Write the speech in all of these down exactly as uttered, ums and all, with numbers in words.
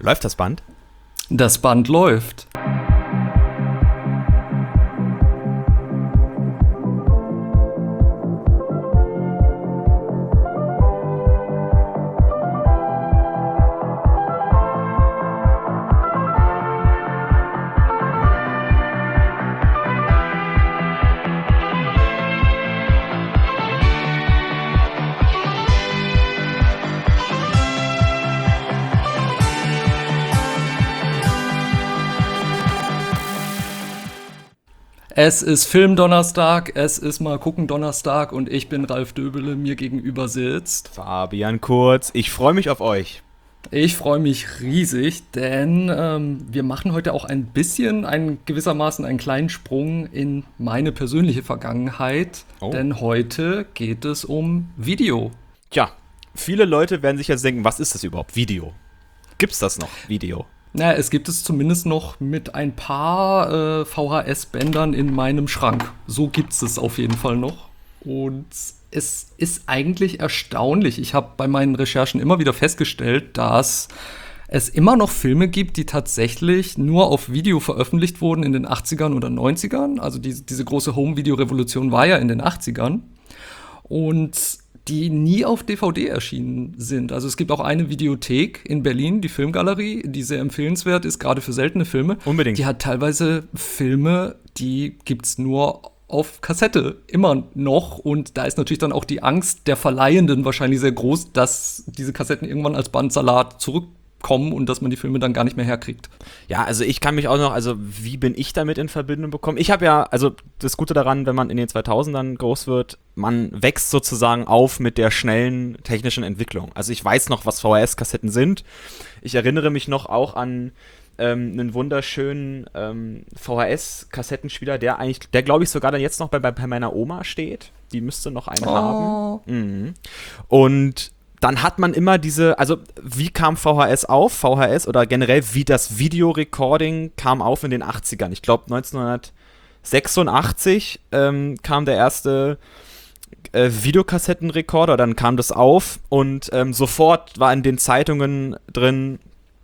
Läuft das Band? Das Band läuft. Es ist Filmdonnerstag, es ist mal gucken Donnerstag und ich bin Ralf Döbele, mir gegenüber sitzt Fabian Kurz, ich freue mich auf euch. Ich freue mich riesig, denn ähm, wir machen heute auch ein bisschen, ein, gewissermaßen einen kleinen Sprung in meine persönliche Vergangenheit, oh. Denn heute geht es um Video. Tja, viele Leute werden sich jetzt denken, was ist das überhaupt, Video? Gibt's das noch, Video? Naja, es gibt es zumindest noch mit ein paar äh, V H S-Bändern in meinem Schrank. So gibt es es auf jeden Fall noch. Und es ist eigentlich erstaunlich. Ich habe bei meinen Recherchen immer wieder festgestellt, dass es immer noch Filme gibt, die tatsächlich nur auf Video veröffentlicht wurden in den achtzigern oder neunzigern. Also die, diese große Home-Video-Revolution war ja in den achtzigern. Und die nie auf D V D erschienen sind. Also es gibt auch eine Videothek in Berlin, die Filmgalerie, die sehr empfehlenswert ist, gerade für seltene Filme. Unbedingt. Die hat teilweise Filme, die gibt's nur auf Kassette, immer noch. Und da ist natürlich dann auch die Angst der Verleihenden wahrscheinlich sehr groß, dass diese Kassetten irgendwann als Bandsalat zurückkommen und dass man die Filme dann gar nicht mehr herkriegt. Ja, also ich kann mich auch noch, also wie bin ich damit in Verbindung bekommen? Ich habe ja, also das Gute daran, wenn man in den zweitausendern groß wird, man wächst sozusagen auf mit der schnellen technischen Entwicklung. Also ich weiß noch, was V H S-Kassetten sind. Ich erinnere mich noch auch an ähm, einen wunderschönen ähm, V H S-Kassettenspieler, der eigentlich, der glaube ich sogar dann jetzt noch bei, bei, bei meiner Oma steht. Die müsste noch einen oh. haben. Mhm. Und dann hat man immer diese, also wie kam V H S auf? V H S oder generell wie das Videorecording kam auf in den achtzigern. Ich glaube neunzehnhundertsechsundachtzig ähm, kam der erste äh, Videokassettenrekorder, dann kam das auf und ähm, sofort war in den Zeitungen drin,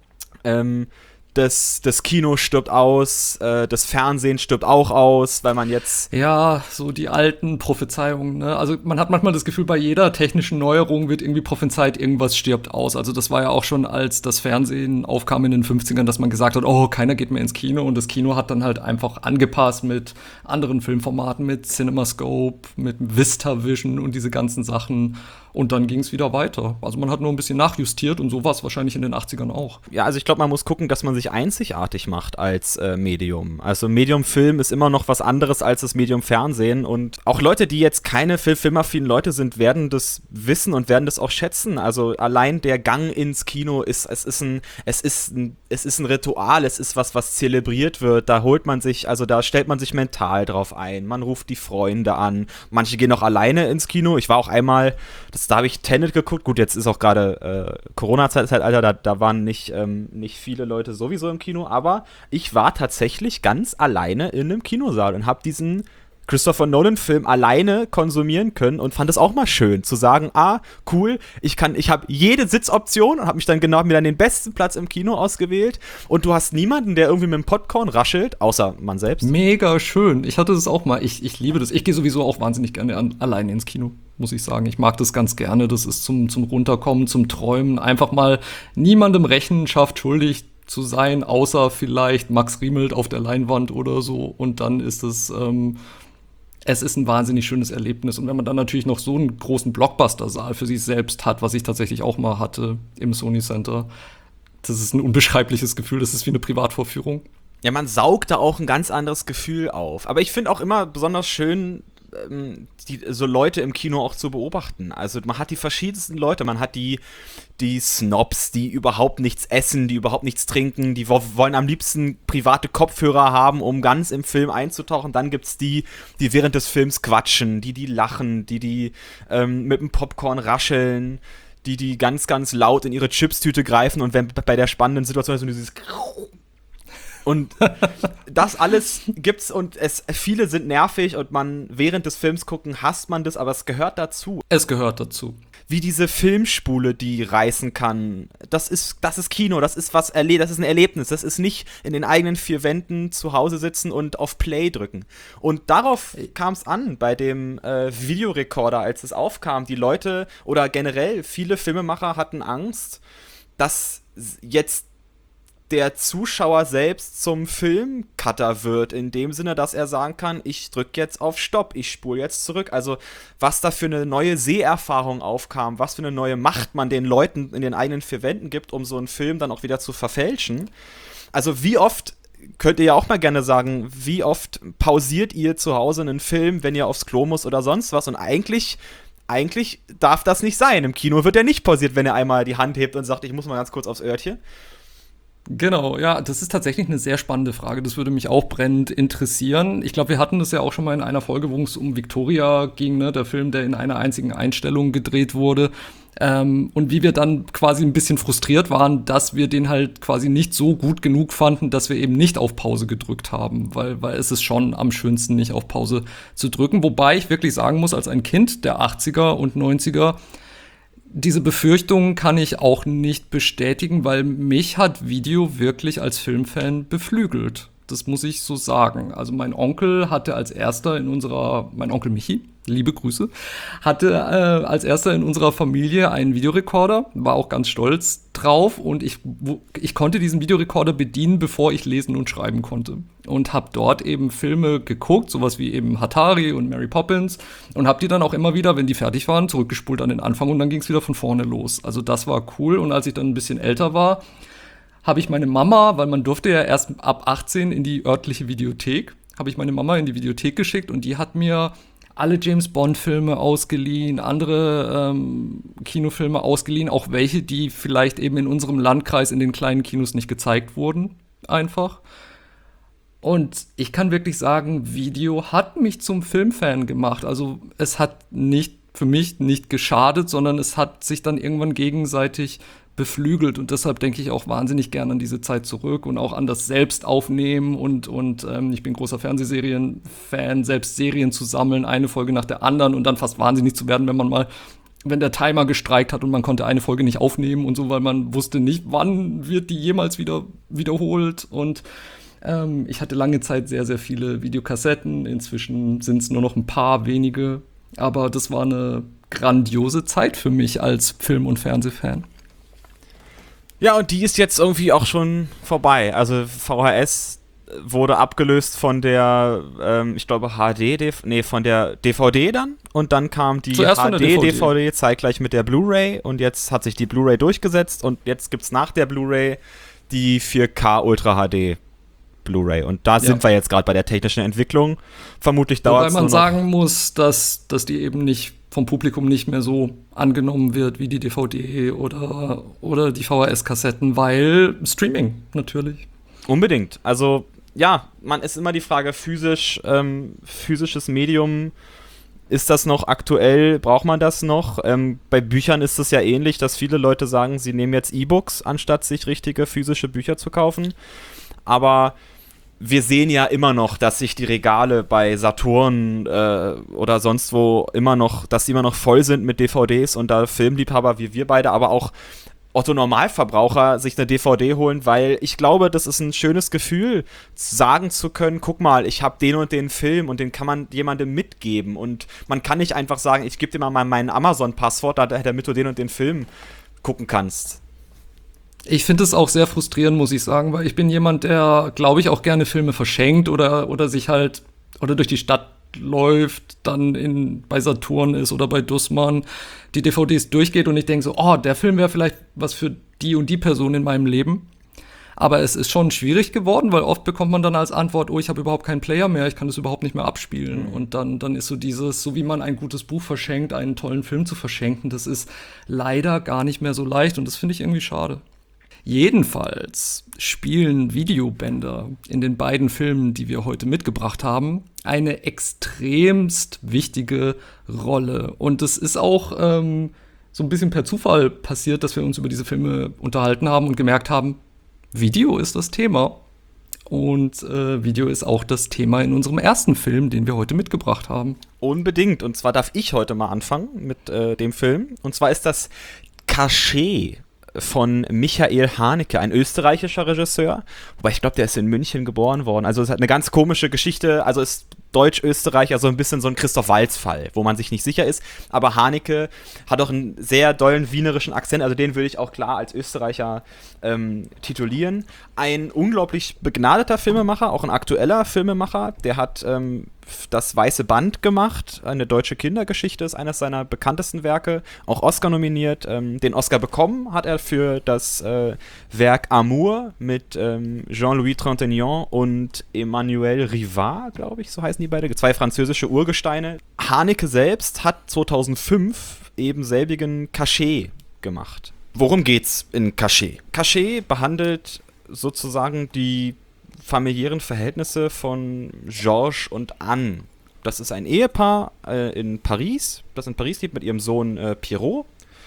ähm, Das, das Kino stirbt aus, äh, das Fernsehen stirbt auch aus, weil man jetzt... Ja, so die alten Prophezeiungen, ne? Also man hat manchmal das Gefühl, bei jeder technischen Neuerung wird irgendwie prophezeit, irgendwas stirbt aus. Also das war ja auch schon, als das Fernsehen aufkam in den fünfzigern, dass man gesagt hat, oh, keiner geht mehr ins Kino. Und das Kino hat dann halt einfach angepasst mit anderen Filmformaten, mit CinemaScope, mit VistaVision und diese ganzen Sachen. Und dann ging es wieder weiter. Also man hat nur ein bisschen nachjustiert und so war es wahrscheinlich in den achtzigern auch. Ja, also ich glaube, man muss gucken, dass man sich einzigartig macht als äh, Medium. Also Medium Film ist immer noch was anderes als das Medium Fernsehen. Und auch Leute, die jetzt keine Fil- filmaffinen Leute sind, werden das wissen und werden das auch schätzen. Also allein der Gang ins Kino ist, es ist ein, es ist ein, es ist ein Ritual, es ist was, was zelebriert wird. Da holt man sich, also da stellt man sich mental drauf ein. Man ruft die Freunde an. Manche gehen auch alleine ins Kino. Ich war auch einmal, das da habe ich Tenet geguckt. Gut, jetzt ist auch gerade äh, Corona-Zeitalter, da, da waren nicht, ähm, nicht viele Leute sowieso im Kino, aber ich war tatsächlich ganz alleine in einem Kinosaal und habe diesen Christopher Nolan-Film alleine konsumieren können und fand es auch mal schön, zu sagen, ah, cool, ich kann, ich habe jede Sitzoption und habe mich dann genau mir dann den besten Platz im Kino ausgewählt und du hast niemanden, der irgendwie mit dem Popcorn raschelt, außer man selbst. Mega schön. Ich hatte das auch mal. Ich, ich liebe das. Ich gehe sowieso auch wahnsinnig gerne an, alleine ins Kino, muss ich sagen. Ich mag das ganz gerne. Das ist zum, zum Runterkommen, zum Träumen. Einfach mal niemandem Rechenschaft schuldig zu sein, außer vielleicht Max Riemelt auf der Leinwand oder so. Und dann ist es, ähm, es ist ein wahnsinnig schönes Erlebnis. Und wenn man dann natürlich noch so einen großen Blockbuster-Saal für sich selbst hat, was ich tatsächlich auch mal hatte im Sony Center, das ist ein unbeschreibliches Gefühl. Das ist wie eine Privatvorführung. Ja, man saugt da auch ein ganz anderes Gefühl auf. Aber ich finde auch immer besonders schön, ähm, die, so Leute im Kino auch zu beobachten. Also man hat die verschiedensten Leute. Man hat die, die Snobs, die überhaupt nichts essen, die überhaupt nichts trinken, die wo- wollen am liebsten private Kopfhörer haben, um ganz im Film einzutauchen. Dann gibt's die, die während des Films quatschen, die, die lachen, die, die ähm, mit dem Popcorn rascheln, die, die ganz, ganz laut in ihre Chipstüte greifen und wenn bei der spannenden Situation ist, so dieses Und das alles gibt's und es viele sind nervig und man während des Films gucken hasst man das, aber es gehört dazu. Es gehört dazu. Wie diese Filmspule, die reißen kann. Das ist, das ist Kino, das ist was erle- das ist ein Erlebnis. Das ist nicht in den eigenen vier Wänden zu Hause sitzen und auf Play drücken. Und darauf kam es an bei dem äh, Videorekorder, als es aufkam. Die Leute oder generell viele Filmemacher hatten Angst, dass jetzt der Zuschauer selbst zum Filmcutter wird, in dem Sinne, dass er sagen kann, ich drücke jetzt auf Stopp, ich spule jetzt zurück. Also was da für eine neue Seherfahrung aufkam, was für eine neue Macht man den Leuten in den eigenen vier Wänden gibt, um so einen Film dann auch wieder zu verfälschen. Also wie oft, könnt ihr ja auch mal gerne sagen, wie oft pausiert ihr zu Hause einen Film, wenn ihr aufs Klo muss oder sonst was? Und eigentlich eigentlich darf das nicht sein. Im Kino wird er nicht pausiert, wenn er einmal die Hand hebt und sagt, ich muss mal ganz kurz aufs Örtchen. Genau, ja, das ist tatsächlich eine sehr spannende Frage. Das würde mich auch brennend interessieren. Ich glaube, wir hatten das ja auch schon mal in einer Folge, wo es um Victoria ging, ne? Der Film, der in einer einzigen Einstellung gedreht wurde. Ähm, und wie wir dann quasi ein bisschen frustriert waren, dass wir den halt quasi nicht so gut genug fanden, dass wir eben nicht auf Pause gedrückt haben. Weil, weil es ist schon am schönsten, nicht auf Pause zu drücken. Wobei ich wirklich sagen muss, als ein Kind der achtziger und neunziger, diese Befürchtungen kann ich auch nicht bestätigen, weil mich hat Video wirklich als Filmfan beflügelt. Das muss ich so sagen. Also mein Onkel hatte als erster in unserer, mein Onkel Michi, liebe Grüße, hatte äh, als erster in unserer Familie einen Videorekorder, war auch ganz stolz drauf und ich, wo, ich konnte diesen Videorekorder bedienen, bevor ich lesen und schreiben konnte. Und habe dort eben Filme geguckt, sowas wie eben Hatari und Mary Poppins und habe die dann auch immer wieder, wenn die fertig waren, zurückgespult an den Anfang und dann ging es wieder von vorne los. Also das war cool und als ich dann ein bisschen älter war, habe ich meine Mama, weil man durfte ja erst ab achtzehn in die örtliche Videothek, habe ich meine Mama in die Videothek geschickt und die hat mir alle James-Bond-Filme ausgeliehen, andere ähm, Kinofilme ausgeliehen, auch welche, die vielleicht eben in unserem Landkreis in den kleinen Kinos nicht gezeigt wurden, einfach. Und ich kann wirklich sagen, Video hat mich zum Filmfan gemacht. Also es hat nicht für mich nicht geschadet, sondern es hat sich dann irgendwann gegenseitig beflügelt und deshalb denke ich auch wahnsinnig gerne an diese Zeit zurück und auch an das Selbstaufnehmen und, und ähm, ich bin großer Fernsehserien-Fan, selbst Serien zu sammeln, eine Folge nach der anderen und dann fast wahnsinnig zu werden, wenn man mal, wenn der Timer gestreikt hat und man konnte eine Folge nicht aufnehmen und so, weil man wusste nicht, wann wird die jemals wieder wiederholt und ähm, ich hatte lange Zeit sehr, sehr viele Videokassetten, inzwischen sind es nur noch ein paar wenige, aber das war eine grandiose Zeit für mich als Film- und Fernsehfan. Ja, und die ist jetzt irgendwie auch schon vorbei. Also V H S wurde abgelöst von der, ähm, ich glaube, H D, nee, von der D V D dann. Und dann kam die H D-D V D zeitgleich mit der Blu-ray. Und jetzt hat sich die Blu-ray durchgesetzt. Und jetzt gibt's nach der Blu-ray die vier K Ultra H D Blu-ray. Und da ja. sind wir jetzt gerade bei der technischen Entwicklung. Vermutlich dauert es Wobei man sagen muss, dass, dass die eben nicht vom Publikum nicht mehr so angenommen wird wie die D V D oder, oder die V H S-Kassetten, weil Streaming natürlich. Unbedingt. Also ja, man ist immer die Frage, physisch, ähm, physisches Medium, ist das noch aktuell, braucht man das noch? Ähm, bei Büchern ist es ja ähnlich, dass viele Leute sagen, sie nehmen jetzt E-Books, anstatt sich richtige physische Bücher zu kaufen. Aber wir sehen ja immer noch, dass sich die Regale bei Saturn äh, oder sonst wo immer noch, dass die immer noch voll sind mit D V Ds und da Filmliebhaber wie wir beide, aber auch Otto-Normalverbraucher sich eine D V D holen, weil ich glaube, das ist ein schönes Gefühl, sagen zu können, guck mal, ich habe den und den Film und den kann man jemandem mitgeben und man kann nicht einfach sagen, ich gebe dir mal mein Amazon-Passwort, damit du den und den Film gucken kannst. Ich finde es auch sehr frustrierend, muss ich sagen, weil ich bin jemand, der, glaube ich, auch gerne Filme verschenkt oder, oder sich halt oder durch die Stadt läuft, dann in, bei Saturn ist oder bei Dussmann, die D V Ds durchgeht und ich denke so, oh, der Film wäre vielleicht was für die und die Person in meinem Leben. Aber es ist schon schwierig geworden, weil oft bekommt man dann als Antwort, oh, ich habe überhaupt keinen Player mehr, ich kann das überhaupt nicht mehr abspielen. Mhm. Und dann, dann ist so dieses, so wie man ein gutes Buch verschenkt, einen tollen Film zu verschenken, das ist leider gar nicht mehr so leicht und das finde ich irgendwie schade. Jedenfalls spielen Videobänder in den beiden Filmen, die wir heute mitgebracht haben, eine extremst wichtige Rolle. Und es ist auch ähm, so ein bisschen per Zufall passiert, dass wir uns über diese Filme unterhalten haben und gemerkt haben, Video ist das Thema. Und äh, Video ist auch das Thema in unserem ersten Film, den wir heute mitgebracht haben. Unbedingt. Und zwar darf ich heute mal anfangen mit äh, dem Film. Und zwar ist das Caché von Michael Haneke, ein österreichischer Regisseur. Wobei ich glaube, der ist in München geboren worden. Also es hat eine ganz komische Geschichte. Also ist Deutsch-Österreich, also ein bisschen so ein Christoph-Waltz-Fall, wo man sich nicht sicher ist. Aber Haneke hat auch einen sehr dollen wienerischen Akzent, also den würde ich auch klar als Österreicher ähm, titulieren. Ein unglaublich begnadeter Filmemacher, auch ein aktueller Filmemacher, der hat ähm, das Weiße Band gemacht, eine deutsche Kindergeschichte, ist eines seiner bekanntesten Werke, auch Oscar nominiert. Ähm, den Oscar bekommen hat er für das äh, Werk Amour mit ähm, Jean-Louis Trintignant und Emmanuel Rivard, glaube ich, so heißen die beide, zwei französische Urgesteine. Haneke selbst hat zweitausendfünf eben selbigen Caché gemacht. Worum geht's in Caché? Caché behandelt sozusagen die familiären Verhältnisse von Georges und Anne. Das ist ein Ehepaar äh, in Paris, das in Paris lebt mit ihrem Sohn äh, Pierrot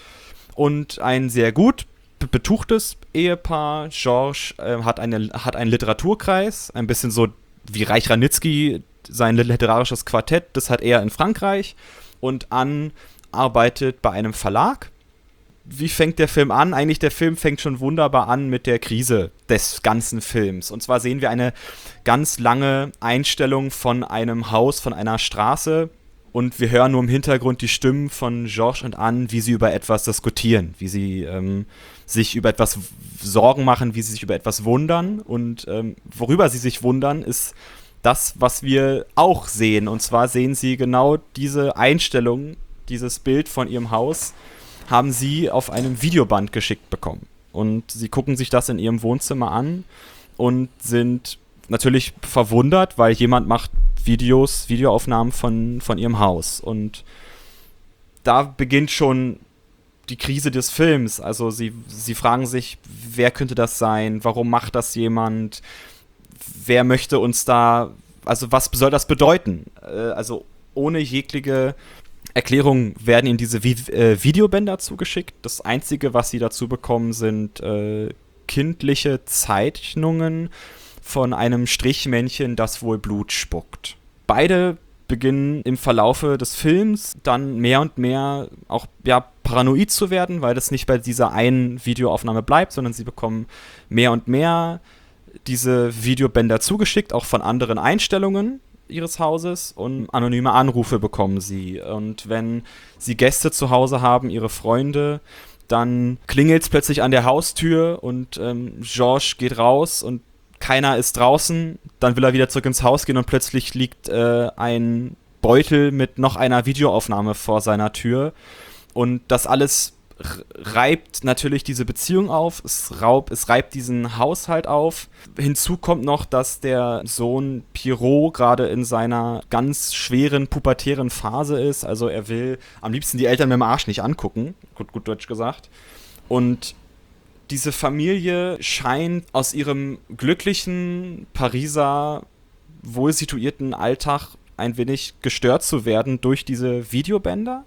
und ein sehr gut be- betuchtes Ehepaar. Georges äh, hat, eine, hat einen Literaturkreis, ein bisschen so wie Reich Ranitzky, sein literarisches Quartett, das hat er in Frankreich, und Anne arbeitet bei einem Verlag. Wie fängt der Film an? Eigentlich, der Film fängt schon wunderbar an mit der Krise des ganzen Films. Und zwar sehen wir eine ganz lange Einstellung von einem Haus, von einer Straße, und wir hören nur im Hintergrund die Stimmen von Georges und Anne, wie sie über etwas diskutieren, wie sie ähm, sich über etwas Sorgen machen, wie sie sich über etwas wundern. Und ähm, worüber sie sich wundern, ist das, was wir auch sehen. Und zwar sehen sie genau diese Einstellung, dieses Bild von ihrem Haus, haben sie auf einem Videoband geschickt bekommen. Und sie gucken sich das in ihrem Wohnzimmer an und sind natürlich verwundert, weil jemand macht Videos, Videoaufnahmen von, von ihrem Haus. Und da beginnt schon die Krise des Films. Also sie, sie fragen sich, wer könnte das sein? Warum macht das jemand? Wer möchte uns da, also was soll das bedeuten? Äh, also ohne jegliche Erklärung werden ihnen diese Vi- äh, Videobänder zugeschickt. Das Einzige, was sie dazu bekommen, sind äh, kindliche Zeichnungen von einem Strichmännchen, das wohl Blut spuckt. Beide beginnen im Verlaufe des Films dann mehr und mehr auch ja, paranoid zu werden, weil das nicht bei dieser einen Videoaufnahme bleibt, sondern sie bekommen mehr und mehr diese Videobänder zugeschickt, auch von anderen Einstellungen ihres Hauses, und anonyme Anrufe bekommen sie. Und wenn sie Gäste zu Hause haben, ihre Freunde, dann klingelt es plötzlich an der Haustür und ähm, Georges geht raus und keiner ist draußen. Dann will er wieder zurück ins Haus gehen und plötzlich liegt äh, ein Beutel mit noch einer Videoaufnahme vor seiner Tür. Und das alles reibt natürlich diese Beziehung auf, es, raub, es reibt diesen Haushalt auf. Hinzu kommt noch, dass der Sohn Pierrot gerade in seiner ganz schweren pubertären Phase ist. Also er will am liebsten die Eltern mit dem Arsch nicht angucken, gut, gut Deutsch gesagt. Und diese Familie scheint aus ihrem glücklichen Pariser, wohl situierten Alltag ein wenig gestört zu werden durch diese Videobänder.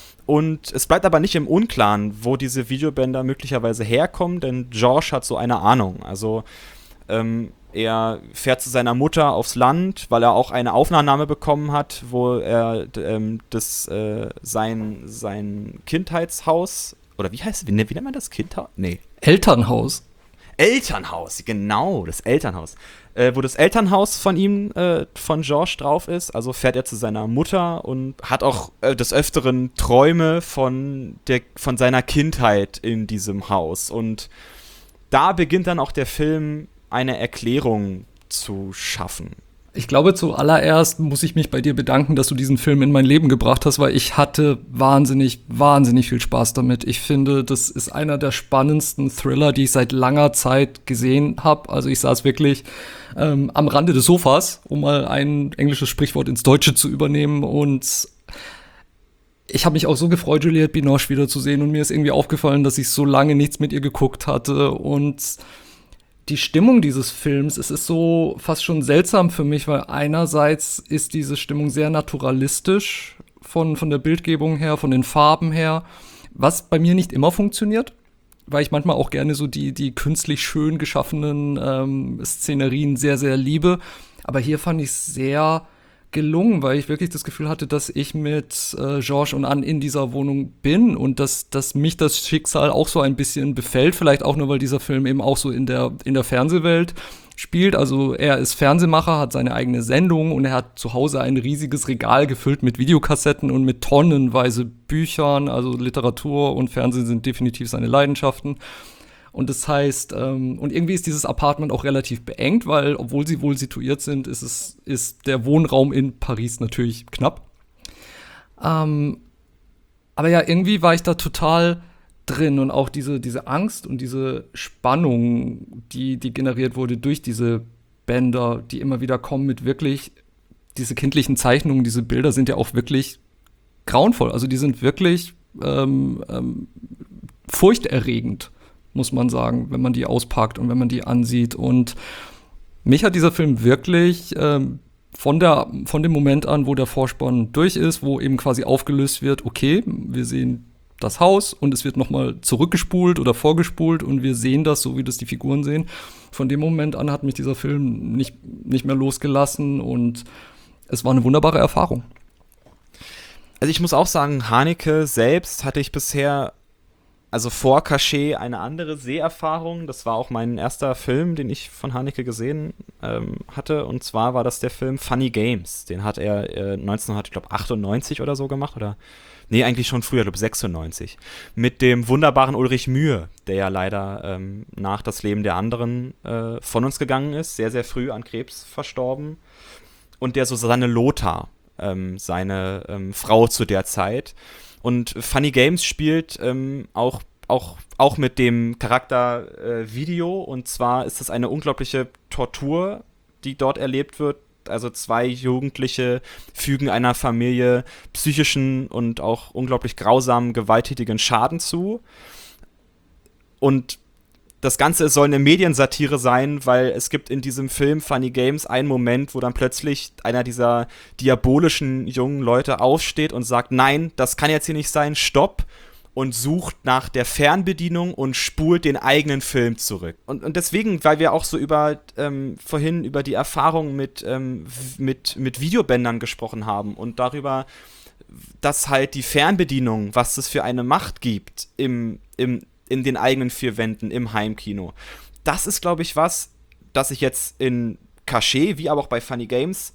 Und es bleibt aber nicht im Unklaren, wo diese Videobänder möglicherweise herkommen, denn Georges hat so eine Ahnung. Also ähm, er fährt zu seiner Mutter aufs Land, weil er auch eine Aufnahme bekommen hat, wo er ähm, das, äh, sein, sein Kindheitshaus, oder wie heißt, wie, wie nennt man das? Kindhaus? Nee. Elternhaus. Elternhaus, genau, das Elternhaus. Äh, wo das Elternhaus von ihm, äh, von Georges drauf ist. Also fährt er zu seiner Mutter und hat auch äh, des Öfteren Träume von, der, von seiner Kindheit in diesem Haus. Und da beginnt dann auch der Film, eine Erklärung zu schaffen. Ich glaube, zuallererst muss ich mich bei dir bedanken, dass du diesen Film in mein Leben gebracht hast, weil ich hatte wahnsinnig, wahnsinnig viel Spaß damit. Ich finde, das ist einer der spannendsten Thriller, die ich seit langer Zeit gesehen habe. Also ich saß wirklich ähm, am Rande des Sofas, um mal ein englisches Sprichwort ins Deutsche zu übernehmen. Und ich habe mich auch so gefreut, Juliette Binoche wiederzusehen. Und mir ist irgendwie aufgefallen, dass ich so lange nichts mit ihr geguckt hatte. Und die Stimmung dieses Films, es ist so fast schon seltsam für mich, weil einerseits ist diese Stimmung sehr naturalistisch von, von der Bildgebung her, von den Farben her, was bei mir nicht immer funktioniert. weil ich manchmal auch gerne so die, die künstlich schön geschaffenen ähm, Szenerien sehr, sehr liebe. Aber hier fand ich es sehr gelungen, weil ich wirklich das Gefühl hatte, dass ich mit äh, Georges und Anne in dieser Wohnung bin und dass, dass mich das Schicksal auch so ein bisschen befällt. Vielleicht auch nur, weil dieser Film eben auch so in der, in der Fernsehwelt spielt. Also er ist Fernsehmacher, hat seine eigene Sendung und er hat zu Hause ein riesiges Regal gefüllt mit Videokassetten und mit tonnenweise Büchern. Also Literatur und Fernsehen sind definitiv seine Leidenschaften. Und das heißt, ähm, und irgendwie ist dieses Apartment auch relativ beengt, weil, obwohl sie wohl situiert sind, ist es, ist der Wohnraum in Paris natürlich knapp. Ähm, aber ja, irgendwie war ich da total drin und auch diese, diese Angst und diese Spannung, die, die generiert wurde durch diese Bänder, die immer wieder kommen mit wirklich, diese kindlichen Zeichnungen, diese Bilder sind ja auch wirklich grauenvoll. Also die sind wirklich ähm, ähm, furchterregend, muss man sagen, wenn man die auspackt und wenn man die ansieht. Und mich hat dieser Film wirklich ähm, von, der, von dem Moment an, wo der Vorspann durch ist, wo eben quasi aufgelöst wird, okay, wir sehen das Haus und es wird nochmal zurückgespult oder vorgespult und wir sehen das, so wie das die Figuren sehen. Von dem Moment an hat mich dieser Film nicht, nicht mehr losgelassen und es war eine wunderbare Erfahrung. Also ich muss auch sagen, Haneke selbst hatte ich bisher, also vor Cachet, eine andere Seherfahrung. Das war auch mein erster Film, den ich von Haneke gesehen ähm, hatte. Und zwar war das der Film Funny Games. Den hat er äh, neunzehnhundertachtundneunzig oder so gemacht. Oder nee, eigentlich schon früher, ich glaube sechsundneunzig. Mit dem wunderbaren Ulrich Mühe, der ja leider ähm, nach Das Leben der anderen äh, von uns gegangen ist. Sehr, sehr früh an Krebs verstorben. Und der Susanne Lothar, ähm, seine ähm, Frau zu der Zeit. Und Funny Games spielt ähm, auch, auch, auch mit dem Charakter äh, Video. Und zwar ist es eine unglaubliche Tortur, die dort erlebt wird. Also zwei Jugendliche fügen einer Familie psychischen und auch unglaublich grausamen, gewalttätigen Schaden zu. Und das Ganze soll eine Mediensatire sein, weil es gibt in diesem Film Funny Games einen Moment, wo dann plötzlich einer dieser diabolischen jungen Leute aufsteht und sagt, nein, das kann jetzt hier nicht sein, stopp, und sucht nach der Fernbedienung und spult den eigenen Film zurück. Und, und deswegen, weil wir auch so über ähm, vorhin über die Erfahrung mit, ähm, mit, mit Videobändern gesprochen haben und darüber, dass halt die Fernbedienung, was das für eine Macht gibt im, im in den eigenen vier Wänden im Heimkino. Das ist, glaube ich, was, das ich jetzt in Cachet, wie aber auch bei Funny Games,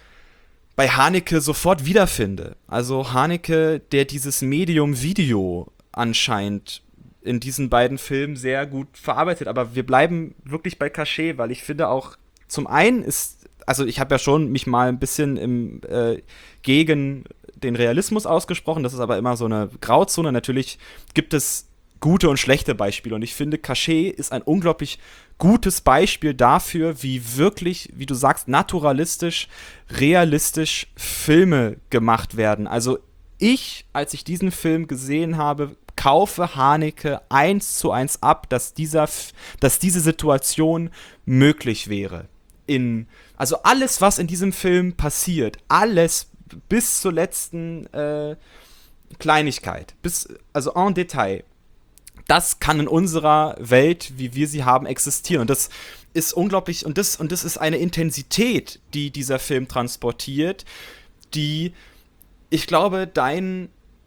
bei Haneke sofort wiederfinde. Also Haneke, der dieses Medium Video anscheinend in diesen beiden Filmen sehr gut verarbeitet. Aber wir bleiben wirklich bei Cachet, weil ich finde auch, zum einen ist, also ich habe ja schon mich mal ein bisschen im, äh, gegen den Realismus ausgesprochen, das ist aber immer so eine Grauzone. Natürlich gibt es gute und schlechte Beispiele. Und ich finde, Cachet ist ein unglaublich gutes Beispiel dafür, wie wirklich, wie du sagst, naturalistisch, realistisch Filme gemacht werden. Also ich, als ich diesen Film gesehen habe, kaufe Haneke eins zu eins ab, dass, dieser, dass diese Situation möglich wäre. In, also alles, was in diesem Film passiert, alles bis zur letzten äh, Kleinigkeit, bis, also en Detail, das kann in unserer Welt, wie wir sie haben, existieren. Und das ist unglaublich, und das, und das ist eine Intensität, die dieser Film transportiert, die, ich glaube, dein,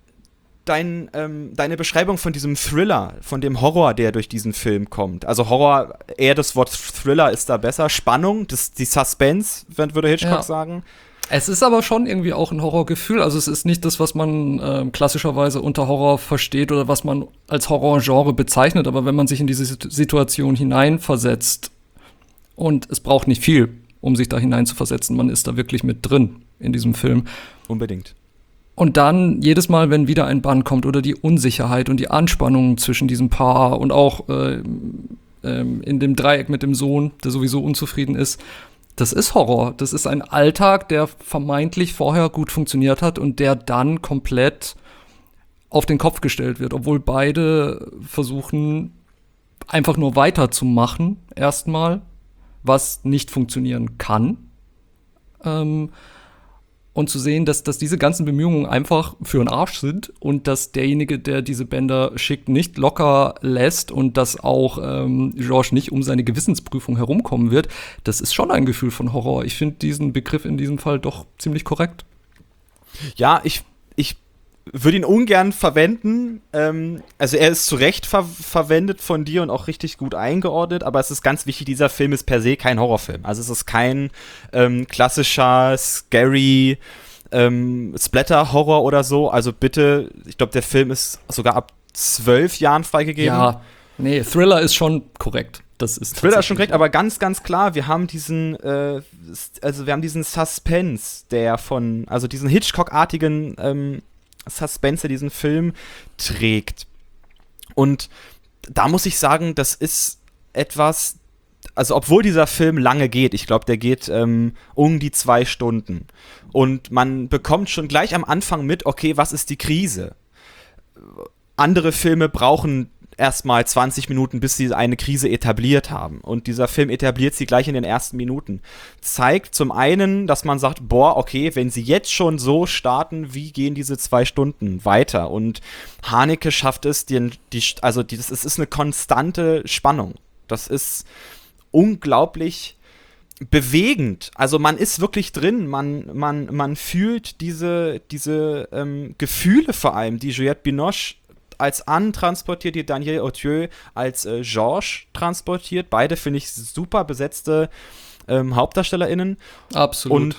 dein, ähm, deine Beschreibung von diesem Thriller, von dem Horror, der durch diesen Film kommt, also Horror, eher das Wort Thriller ist da besser, Spannung, das, die Suspense, würde Hitchcock ja sagen. Es ist aber schon irgendwie auch ein Horrorgefühl. Also es ist nicht das, was man äh, klassischerweise unter Horror versteht oder was man als Horrorgenre bezeichnet. Aber wenn man sich in diese Situation hineinversetzt, und es braucht nicht viel, um sich da hineinzuversetzen, man ist da wirklich mit drin in diesem Film. Unbedingt. Und dann jedes Mal, wenn wieder ein Bann kommt oder die Unsicherheit und die Anspannung zwischen diesem Paar und auch äh, äh, in dem Dreieck mit dem Sohn, der sowieso unzufrieden ist, das ist Horror. Das ist ein Alltag, der vermeintlich vorher gut funktioniert hat und der dann komplett auf den Kopf gestellt wird, obwohl beide versuchen, einfach nur weiterzumachen, erstmal, was nicht funktionieren kann. Ähm, und zu sehen, dass, dass diese ganzen Bemühungen einfach für den Arsch sind und dass derjenige, der diese Bänder schickt, nicht locker lässt und dass auch ähm, George nicht um seine Gewissensprüfung herumkommen wird, das ist schon ein Gefühl von Horror. Ich finde diesen Begriff in diesem Fall doch ziemlich korrekt. Ja, ich, ich würde ihn ungern verwenden. Ähm, also er ist zu Recht ver- verwendet von dir und auch richtig gut eingeordnet, aber es ist ganz wichtig, dieser Film ist per se kein Horrorfilm. Also es ist kein ähm, klassischer, scary ähm, Splatter-Horror oder so. Also bitte, ich glaube, der Film ist sogar ab zwölf Jahren freigegeben. Ja, nee, Thriller ist schon korrekt. Das ist Thriller ist schon korrekt, aber ganz, ganz klar, wir haben diesen, äh, also wir haben diesen Suspense, der von, also diesen Hitchcock-artigen ähm, Suspense, der diesen Film trägt. Und da muss ich sagen, das ist etwas, also obwohl dieser Film lange geht, ich glaube, der geht ähm, um die zwei Stunden. Und man bekommt schon gleich am Anfang mit, okay, was ist die Krise? Andere Filme brauchen erstmal zwanzig Minuten, bis sie eine Krise etabliert haben. Und dieser Film etabliert sie gleich in den ersten Minuten. Zeigt zum einen, dass man sagt, boah, okay, wenn sie jetzt schon so starten, wie gehen diese zwei Stunden weiter? Und Haneke schafft es, die, die, also die, das ist eine konstante Spannung. Das ist unglaublich bewegend. Also man ist wirklich drin, man, man, man fühlt diese, diese ähm, Gefühle vor allem, die Juliette Binoche als Anne transportiert, die Danielle Authieu als äh, Georges transportiert. Beide finde ich super besetzte ähm, HauptdarstellerInnen. Absolut. Und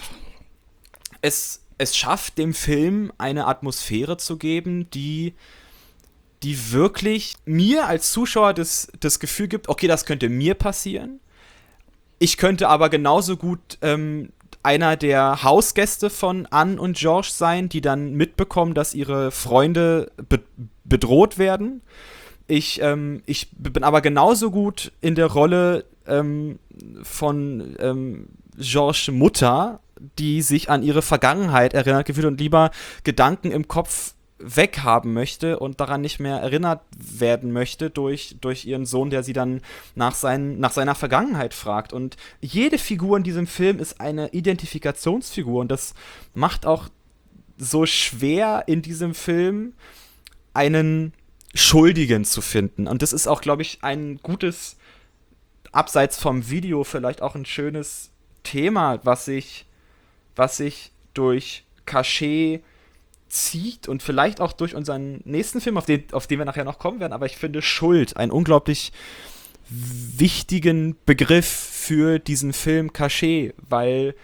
es, es schafft dem Film eine Atmosphäre zu geben, die, die wirklich mir als Zuschauer das, das Gefühl gibt, okay, das könnte mir passieren. Ich könnte aber genauso gut ähm, einer der Hausgäste von Anne und George sein, die dann mitbekommen, dass ihre Freunde be- bedroht werden. Ich, ähm, ich bin aber genauso gut in der Rolle ähm, von ähm, Georges Mutter, die sich an ihre Vergangenheit erinnert gefühlt und lieber Gedanken im Kopf weghaben möchte und daran nicht mehr erinnert werden möchte durch, durch ihren Sohn, der sie dann nach, sein, nach seiner Vergangenheit fragt. Und jede Figur in diesem Film ist eine Identifikationsfigur und das macht auch so schwer in diesem Film einen Schuldigen zu finden. Und das ist auch, glaube ich, ein gutes, abseits vom Video vielleicht auch ein schönes Thema, was sich, was sich durch Cachet zieht und vielleicht auch durch unseren nächsten Film, auf den, auf den wir nachher noch kommen werden, aber ich finde Schuld einen unglaublich wichtigen Begriff für diesen Film Cachet, weil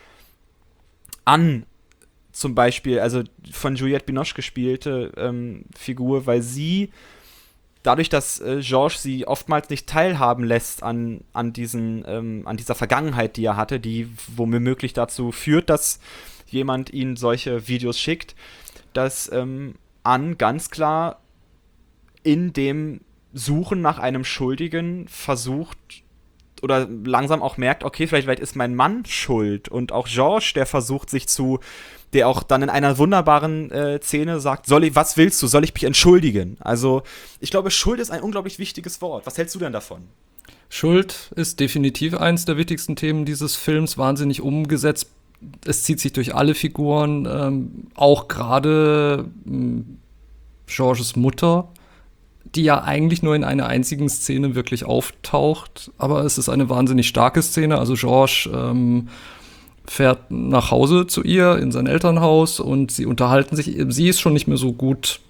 Anne zum Beispiel, also von Juliette Binoche gespielte ähm, Figur, weil sie dadurch, dass äh, Georges sie oftmals nicht teilhaben lässt an, an, diesen, ähm, an dieser Vergangenheit, die er hatte, die womöglich dazu führt, dass jemand ihnen solche Videos schickt, dass ähm, Anne ganz klar in dem Suchen nach einem Schuldigen versucht oder langsam auch merkt, okay, vielleicht, vielleicht ist mein Mann schuld. Und auch Georges, der versucht sich zu, der auch dann in einer wunderbaren äh, Szene sagt, soll ich, was willst du, soll ich mich entschuldigen? Also ich glaube, Schuld ist ein unglaublich wichtiges Wort. Was hältst du denn davon? Schuld ist definitiv eins der wichtigsten Themen dieses Films, wahnsinnig umgesetzt. Es zieht sich durch alle Figuren, ähm, auch gerade ähm, Georges Mutter, die ja eigentlich nur in einer einzigen Szene wirklich auftaucht, aber es ist eine wahnsinnig starke Szene. Also Georges ähm, fährt nach Hause zu ihr in sein Elternhaus und sie unterhalten sich. Sie ist schon nicht mehr so gut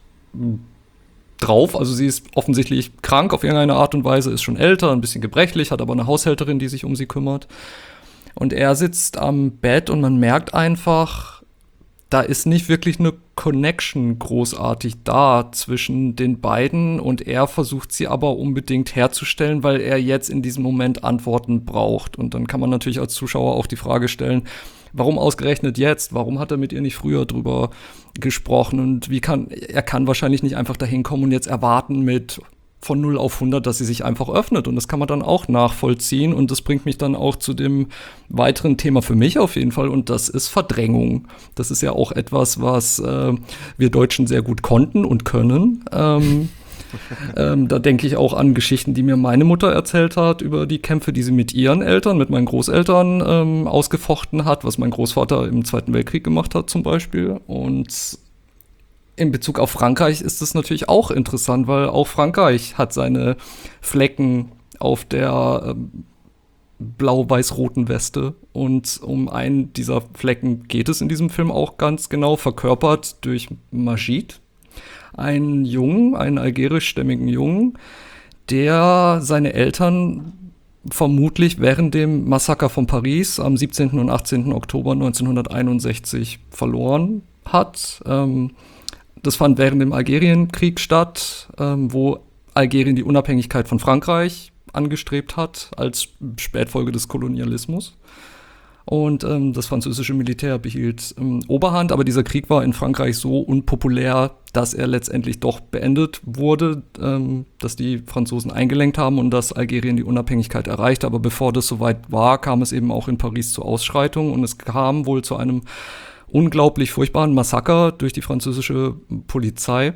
drauf, also sie ist offensichtlich krank auf irgendeine Art und Weise, ist schon älter, ein bisschen gebrechlich, hat aber eine Haushälterin, die sich um sie kümmert. Und er sitzt am Bett und man merkt einfach, da ist nicht wirklich eine Connection großartig da zwischen den beiden und er versucht sie aber unbedingt herzustellen, weil er jetzt in diesem Moment Antworten braucht. Und dann kann man natürlich als Zuschauer auch die Frage stellen, warum ausgerechnet jetzt? Warum hat er mit ihr nicht früher drüber gesprochen? Und wie kann, er kann wahrscheinlich nicht einfach dahin kommen und jetzt erwarten mit von null auf hundert, dass sie sich einfach öffnet. Und das kann man dann auch nachvollziehen. Und das bringt mich dann auch zu dem weiteren Thema für mich auf jeden Fall. Und das ist Verdrängung. Das ist ja auch etwas, was äh, wir Deutschen sehr gut konnten und können. Ähm, ähm, da denke ich auch an Geschichten, die mir meine Mutter erzählt hat, über die Kämpfe, die sie mit ihren Eltern, mit meinen Großeltern ähm, ausgefochten hat, was mein Großvater im Zweiten Weltkrieg gemacht hat zum Beispiel. Und in Bezug auf Frankreich ist es natürlich auch interessant, weil auch Frankreich hat seine Flecken auf der ähm, blau-weiß-roten Weste. Und um einen dieser Flecken geht es in diesem Film auch ganz genau, verkörpert durch Majid, einen Jungen, einen algerischstämmigen Jungen, der seine Eltern vermutlich während dem Massaker von Paris am siebzehnten und achtzehnten Oktober neunzehnhunderteinundsechzig verloren hat. Ähm, das fand während dem Algerienkrieg statt, ähm, wo Algerien die Unabhängigkeit von Frankreich angestrebt hat, als Spätfolge des Kolonialismus. Und ähm, das französische Militär behielt ähm, Oberhand, aber dieser Krieg war in Frankreich so unpopulär, dass er letztendlich doch beendet wurde, ähm, dass die Franzosen eingelenkt haben und dass Algerien die Unabhängigkeit erreichte. Aber bevor das soweit war, kam es eben auch in Paris zu Ausschreitungen und es kam wohl zu einem unglaublich furchtbaren Massaker durch die französische Polizei,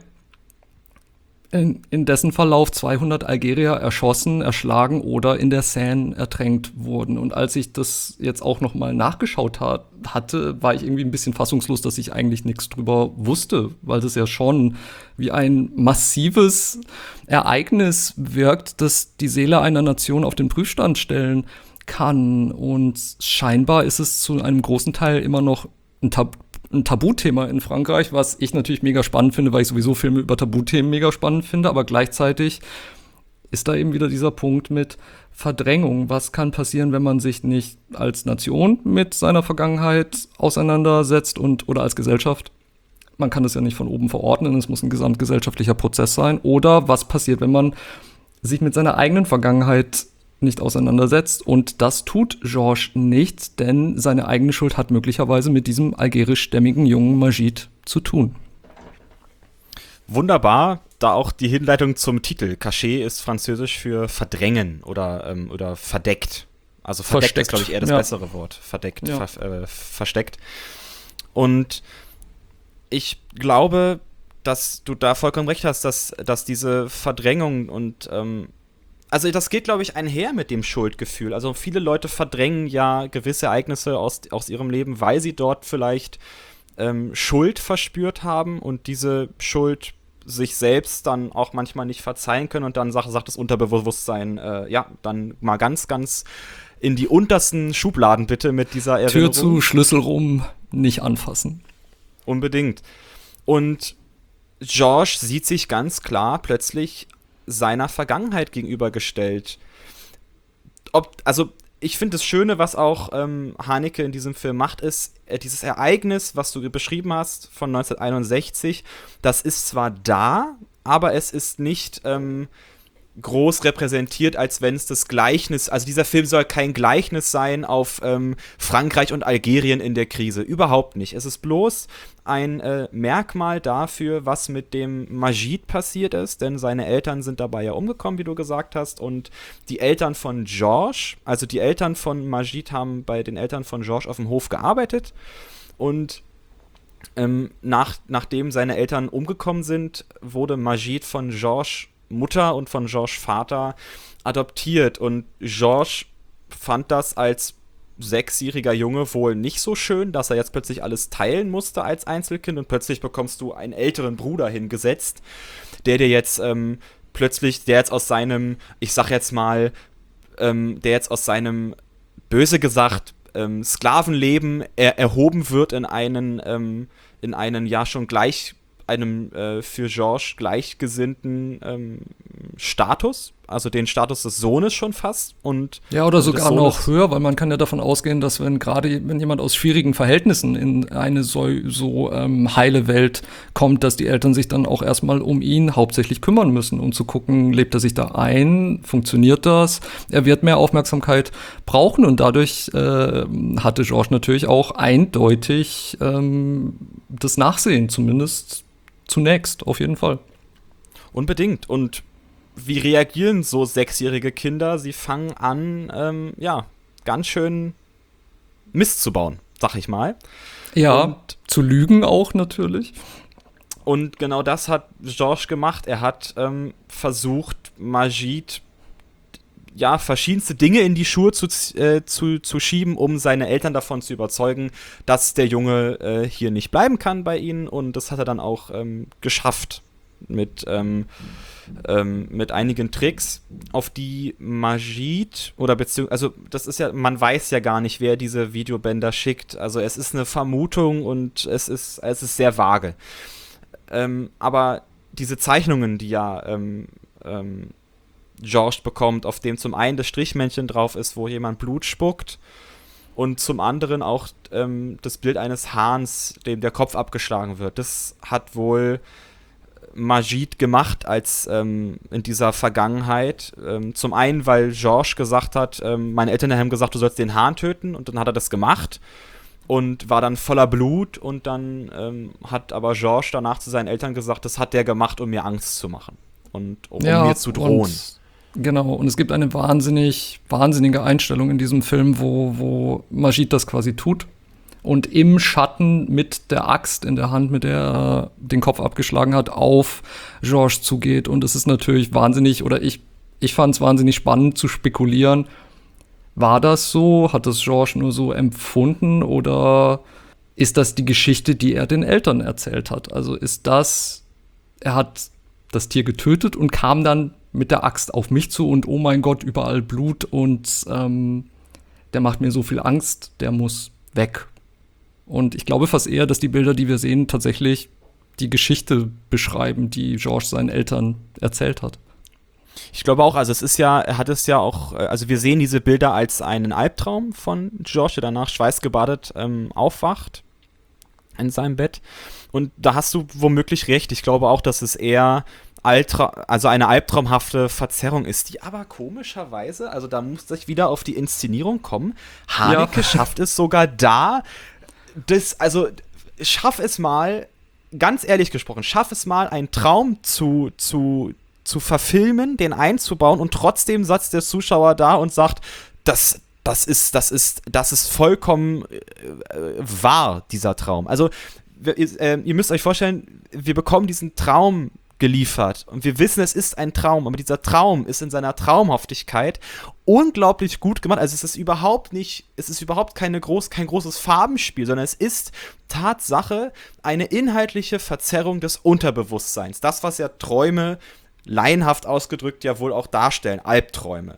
in, in dessen Verlauf zweihundert Algerier erschossen, erschlagen oder in der Seine ertränkt wurden. Und als ich das jetzt auch noch mal nachgeschaut hat, hatte, war ich irgendwie ein bisschen fassungslos, dass ich eigentlich nichts drüber wusste, weil das ja schon wie ein massives Ereignis wirkt, das die Seele einer Nation auf den Prüfstand stellen kann. Und scheinbar ist es zu einem großen Teil immer noch ein Tab- ein Tabuthema in Frankreich, was ich natürlich mega spannend finde, weil ich sowieso Filme über Tabuthemen mega spannend finde, aber gleichzeitig ist da eben wieder dieser Punkt mit Verdrängung. Was kann passieren, wenn man sich nicht als Nation mit seiner Vergangenheit auseinandersetzt und oder als Gesellschaft? Man kann das ja nicht von oben verordnen, es muss ein gesamtgesellschaftlicher Prozess sein. Oder was passiert, wenn man sich mit seiner eigenen Vergangenheit nicht auseinandersetzt, und das tut Georges nicht, denn seine eigene Schuld hat möglicherweise mit diesem algerischstämmigen jungen Majid zu tun. Wunderbar, da auch die Hinleitung zum Titel. Caché ist französisch für verdrängen oder, ähm, oder verdeckt. Also verdeckt versteckt. Ist, glaube ich, eher das ja. bessere Wort. Verdeckt, ja. ver- äh, versteckt. Und ich glaube, dass du da vollkommen recht hast, dass, dass diese Verdrängung und ähm, also das geht, glaube ich, einher mit dem Schuldgefühl. Also viele Leute verdrängen ja gewisse Ereignisse aus, aus ihrem Leben, weil sie dort vielleicht ähm, Schuld verspürt haben und diese Schuld sich selbst dann auch manchmal nicht verzeihen können und dann sagt, sagt das Unterbewusstsein, äh, ja, dann mal ganz, ganz in die untersten Schubladen bitte mit dieser Erinnerung. Tür zu, Schlüssel rum, nicht anfassen. Unbedingt. Und Georges sieht sich ganz klar plötzlich seiner Vergangenheit gegenübergestellt. Ob, also ich finde das Schöne, was auch ähm, Haneke in diesem Film macht, ist, äh, dieses Ereignis, was du beschrieben hast, von neunzehnhunderteinundsechzig, das ist zwar da, aber es ist nicht ähm, groß repräsentiert, als wenn es das Gleichnis, also dieser Film soll kein Gleichnis sein auf ähm, Frankreich und Algerien in der Krise, überhaupt nicht. Es ist bloß ein äh, Merkmal dafür, was mit dem Majid passiert ist, denn seine Eltern sind dabei ja umgekommen, wie du gesagt hast, und die Eltern von Georges, also die Eltern von Majid haben bei den Eltern von Georges auf dem Hof gearbeitet und ähm, nach, nachdem seine Eltern umgekommen sind, wurde Majid von Georges Mutter und von Georges Vater adoptiert und Georges fand das als sechsjähriger Junge wohl nicht so schön, dass er jetzt plötzlich alles teilen musste als Einzelkind und plötzlich bekommst du einen älteren Bruder hingesetzt, der dir jetzt ähm, plötzlich, der jetzt aus seinem, ich sag jetzt mal, ähm, der jetzt aus seinem, böse gesagt, ähm, Sklavenleben er, erhoben wird in einen, ähm, in einen ja schon gleich einem äh, für Georges gleichgesinnten ähm, Status, also den Status des Sohnes schon fast. Und ja, oder sogar noch höher, weil man kann ja davon ausgehen, dass wenn gerade wenn jemand aus schwierigen Verhältnissen in eine so, so ähm, heile Welt kommt, dass die Eltern sich dann auch erstmal um ihn hauptsächlich kümmern müssen, um zu gucken, lebt er sich da ein, funktioniert das? Er wird mehr Aufmerksamkeit brauchen und dadurch äh, hatte Georges natürlich auch eindeutig ähm, das Nachsehen, zumindest zunächst, auf jeden Fall. Unbedingt. Und wie reagieren so sechsjährige Kinder? Sie fangen an, ähm, ja, ganz schön Mist zu bauen, sag ich mal. Ja, und zu lügen auch natürlich. Und genau das hat Georges gemacht. Er hat ähm, versucht, Majid ja, verschiedenste Dinge in die Schuhe zu, äh, zu, zu schieben, um seine Eltern davon zu überzeugen, dass der Junge äh, hier nicht bleiben kann bei ihnen. Und das hat er dann auch ähm, geschafft mit, ähm, ähm, mit einigen Tricks, auf die Majid oder beziehungsweise, also das ist ja, man weiß ja gar nicht, wer diese Videobänder schickt. Also es ist eine Vermutung und es ist, es ist sehr vage. Ähm, aber diese Zeichnungen, die ja ähm, ähm, Georges bekommt, auf dem zum einen das Strichmännchen drauf ist, wo jemand Blut spuckt, und zum anderen auch ähm, das Bild eines Hahns, dem der Kopf abgeschlagen wird. Das hat wohl Majid gemacht als ähm, in dieser Vergangenheit. Ähm, zum einen, weil Georges gesagt hat, ähm, meine Eltern haben gesagt, du sollst den Hahn töten, und dann hat er das gemacht und war dann voller Blut, und dann ähm, hat aber Georges danach zu seinen Eltern gesagt, das hat der gemacht, um mir Angst zu machen und um, ja, um mir zu drohen. Und genau, und es gibt eine wahnsinnig, wahnsinnige Einstellung in diesem Film, wo, wo Majid das quasi tut und im Schatten mit der Axt in der Hand, mit der er den Kopf abgeschlagen hat, auf Georges zugeht. Und es ist natürlich wahnsinnig, oder ich, ich fand es wahnsinnig spannend zu spekulieren, war das so? Hat das Georges nur so empfunden? Oder ist das die Geschichte, die er den Eltern erzählt hat? Also ist das, er hat das Tier getötet und kam dann mit der Axt auf mich zu und oh mein Gott, überall Blut und ähm, der macht mir so viel Angst, der muss weg. Und ich glaube fast eher, dass die Bilder, die wir sehen, tatsächlich die Geschichte beschreiben, die Georges seinen Eltern erzählt hat. Ich glaube auch, also es ist ja, er hat es ja auch, also wir sehen diese Bilder als einen Albtraum von Georges, der danach schweißgebadet ähm, aufwacht in seinem Bett. Und da hast du womöglich recht. Ich glaube auch, dass es eher Altra, also eine albtraumhafte Verzerrung ist, die aber komischerweise, also da muss ich wieder auf die Inszenierung kommen, Haneke ja. schafft es sogar da, das, also schaff es mal, ganz ehrlich gesprochen, schaff es mal, einen Traum zu, zu, zu verfilmen, den einzubauen, und trotzdem sitzt der Zuschauer da und sagt, das, das ist, das ist, das ist vollkommen äh, wahr, dieser Traum. Also wir, äh, ihr müsst euch vorstellen, wir bekommen diesen Traum geliefert und wir wissen, es ist ein Traum, aber dieser Traum ist in seiner Traumhaftigkeit unglaublich gut gemacht. Also es ist überhaupt nicht, es ist überhaupt keine groß, kein großes Farbenspiel, sondern es ist Tatsache eine inhaltliche Verzerrung des Unterbewusstseins. Das, was ja Träume laienhaft ausgedrückt ja wohl auch darstellen, Albträume.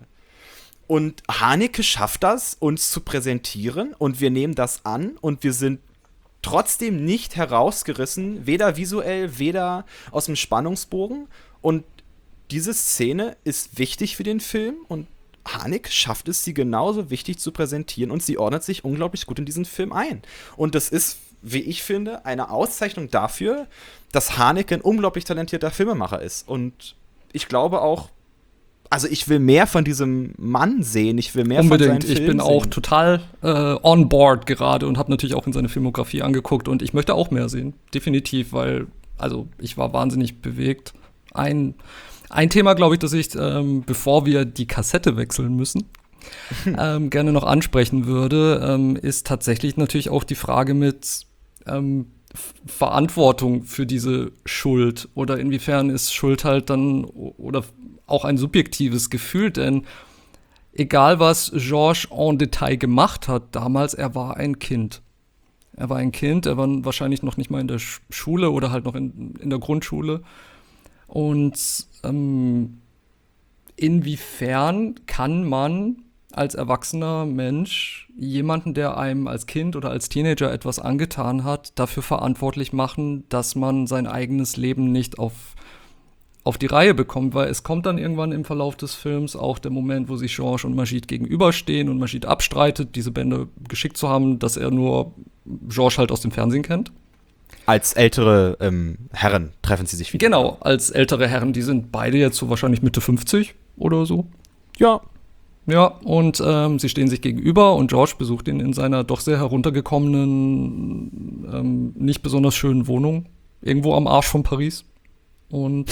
Und Haneke schafft das, uns zu präsentieren, und wir nehmen das an und wir sind trotzdem nicht herausgerissen, weder visuell, weder aus dem Spannungsbogen. Und diese Szene ist wichtig für den Film, und Haneke schafft es, sie genauso wichtig zu präsentieren, und sie ordnet sich unglaublich gut in diesen Film ein. Und das ist, wie ich finde, eine Auszeichnung dafür, dass Haneke ein unglaublich talentierter Filmemacher ist. Und ich glaube auch, also ich will mehr von diesem Mann sehen, ich will mehr Unbedingt. von seinen Filmen Ich bin auch sehen. total äh, on board gerade und habe natürlich auch in seine Filmografie angeguckt, und ich möchte auch mehr sehen, definitiv, weil, also ich war wahnsinnig bewegt. Ein, ein Thema, glaube ich, das ich, ähm, bevor wir die Kassette wechseln müssen, ähm, gerne noch ansprechen würde, ähm, ist tatsächlich natürlich auch die Frage mit ähm, Verantwortung für diese Schuld, oder inwiefern ist Schuld halt dann oder auch ein subjektives Gefühl, denn egal was Georges en Detail gemacht hat damals, er war ein Kind. Er war ein Kind, er war wahrscheinlich noch nicht mal in der Schule oder halt noch in, in der Grundschule. Und ähm, inwiefern kann man als erwachsener Mensch jemanden, der einem als Kind oder als Teenager etwas angetan hat, dafür verantwortlich machen, dass man sein eigenes Leben nicht auf, auf die Reihe bekommt, weil es kommt dann irgendwann im Verlauf des Films auch der Moment, wo sich Georges und Majid gegenüberstehen und Majid abstreitet, diese Bände geschickt zu haben, dass er nur Georges halt aus dem Fernsehen kennt. Als ältere ähm, Herren treffen sie sich wieder. Genau, als ältere Herren, die sind beide jetzt so wahrscheinlich Mitte fünfzig oder so. Ja. Ja, und ähm, sie stehen sich gegenüber und Georges besucht ihn in seiner doch sehr heruntergekommenen, ähm, nicht besonders schönen Wohnung, irgendwo am Arsch von Paris. Und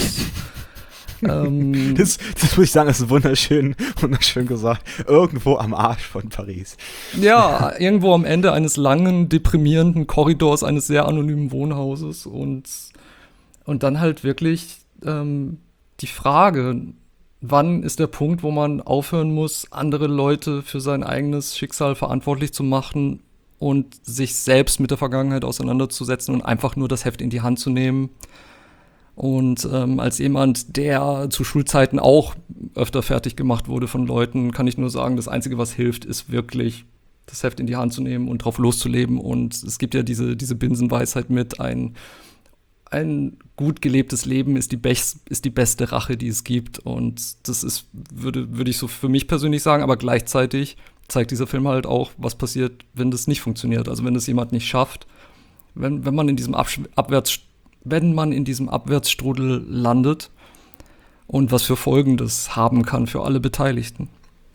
ähm, das, das muss ich sagen, das ist wunderschön, wunderschön gesagt. Irgendwo am Arsch von Paris. Ja, irgendwo am Ende eines langen, deprimierenden Korridors eines sehr anonymen Wohnhauses. Und Und dann halt wirklich ähm, die Frage, wann ist der Punkt, wo man aufhören muss, andere Leute für sein eigenes Schicksal verantwortlich zu machen und sich selbst mit der Vergangenheit auseinanderzusetzen und einfach nur das Heft in die Hand zu nehmen. Und ähm, als jemand, der zu Schulzeiten auch öfter fertig gemacht wurde von Leuten, kann ich nur sagen, das Einzige, was hilft, ist wirklich das Heft in die Hand zu nehmen und drauf loszuleben. Und es gibt ja diese, diese Binsenweisheit mit, ein, ein gut gelebtes Leben ist die, best, ist die beste Rache, die es gibt. Und das ist, würde, würde ich so für mich persönlich sagen, aber gleichzeitig zeigt dieser Film halt auch, was passiert, wenn das nicht funktioniert. Also wenn das jemand nicht schafft, wenn, wenn man in diesem Absch- Abwärts, wenn man in diesem Abwärtsstrudel landet und was für Folgen das haben kann für alle Beteiligten.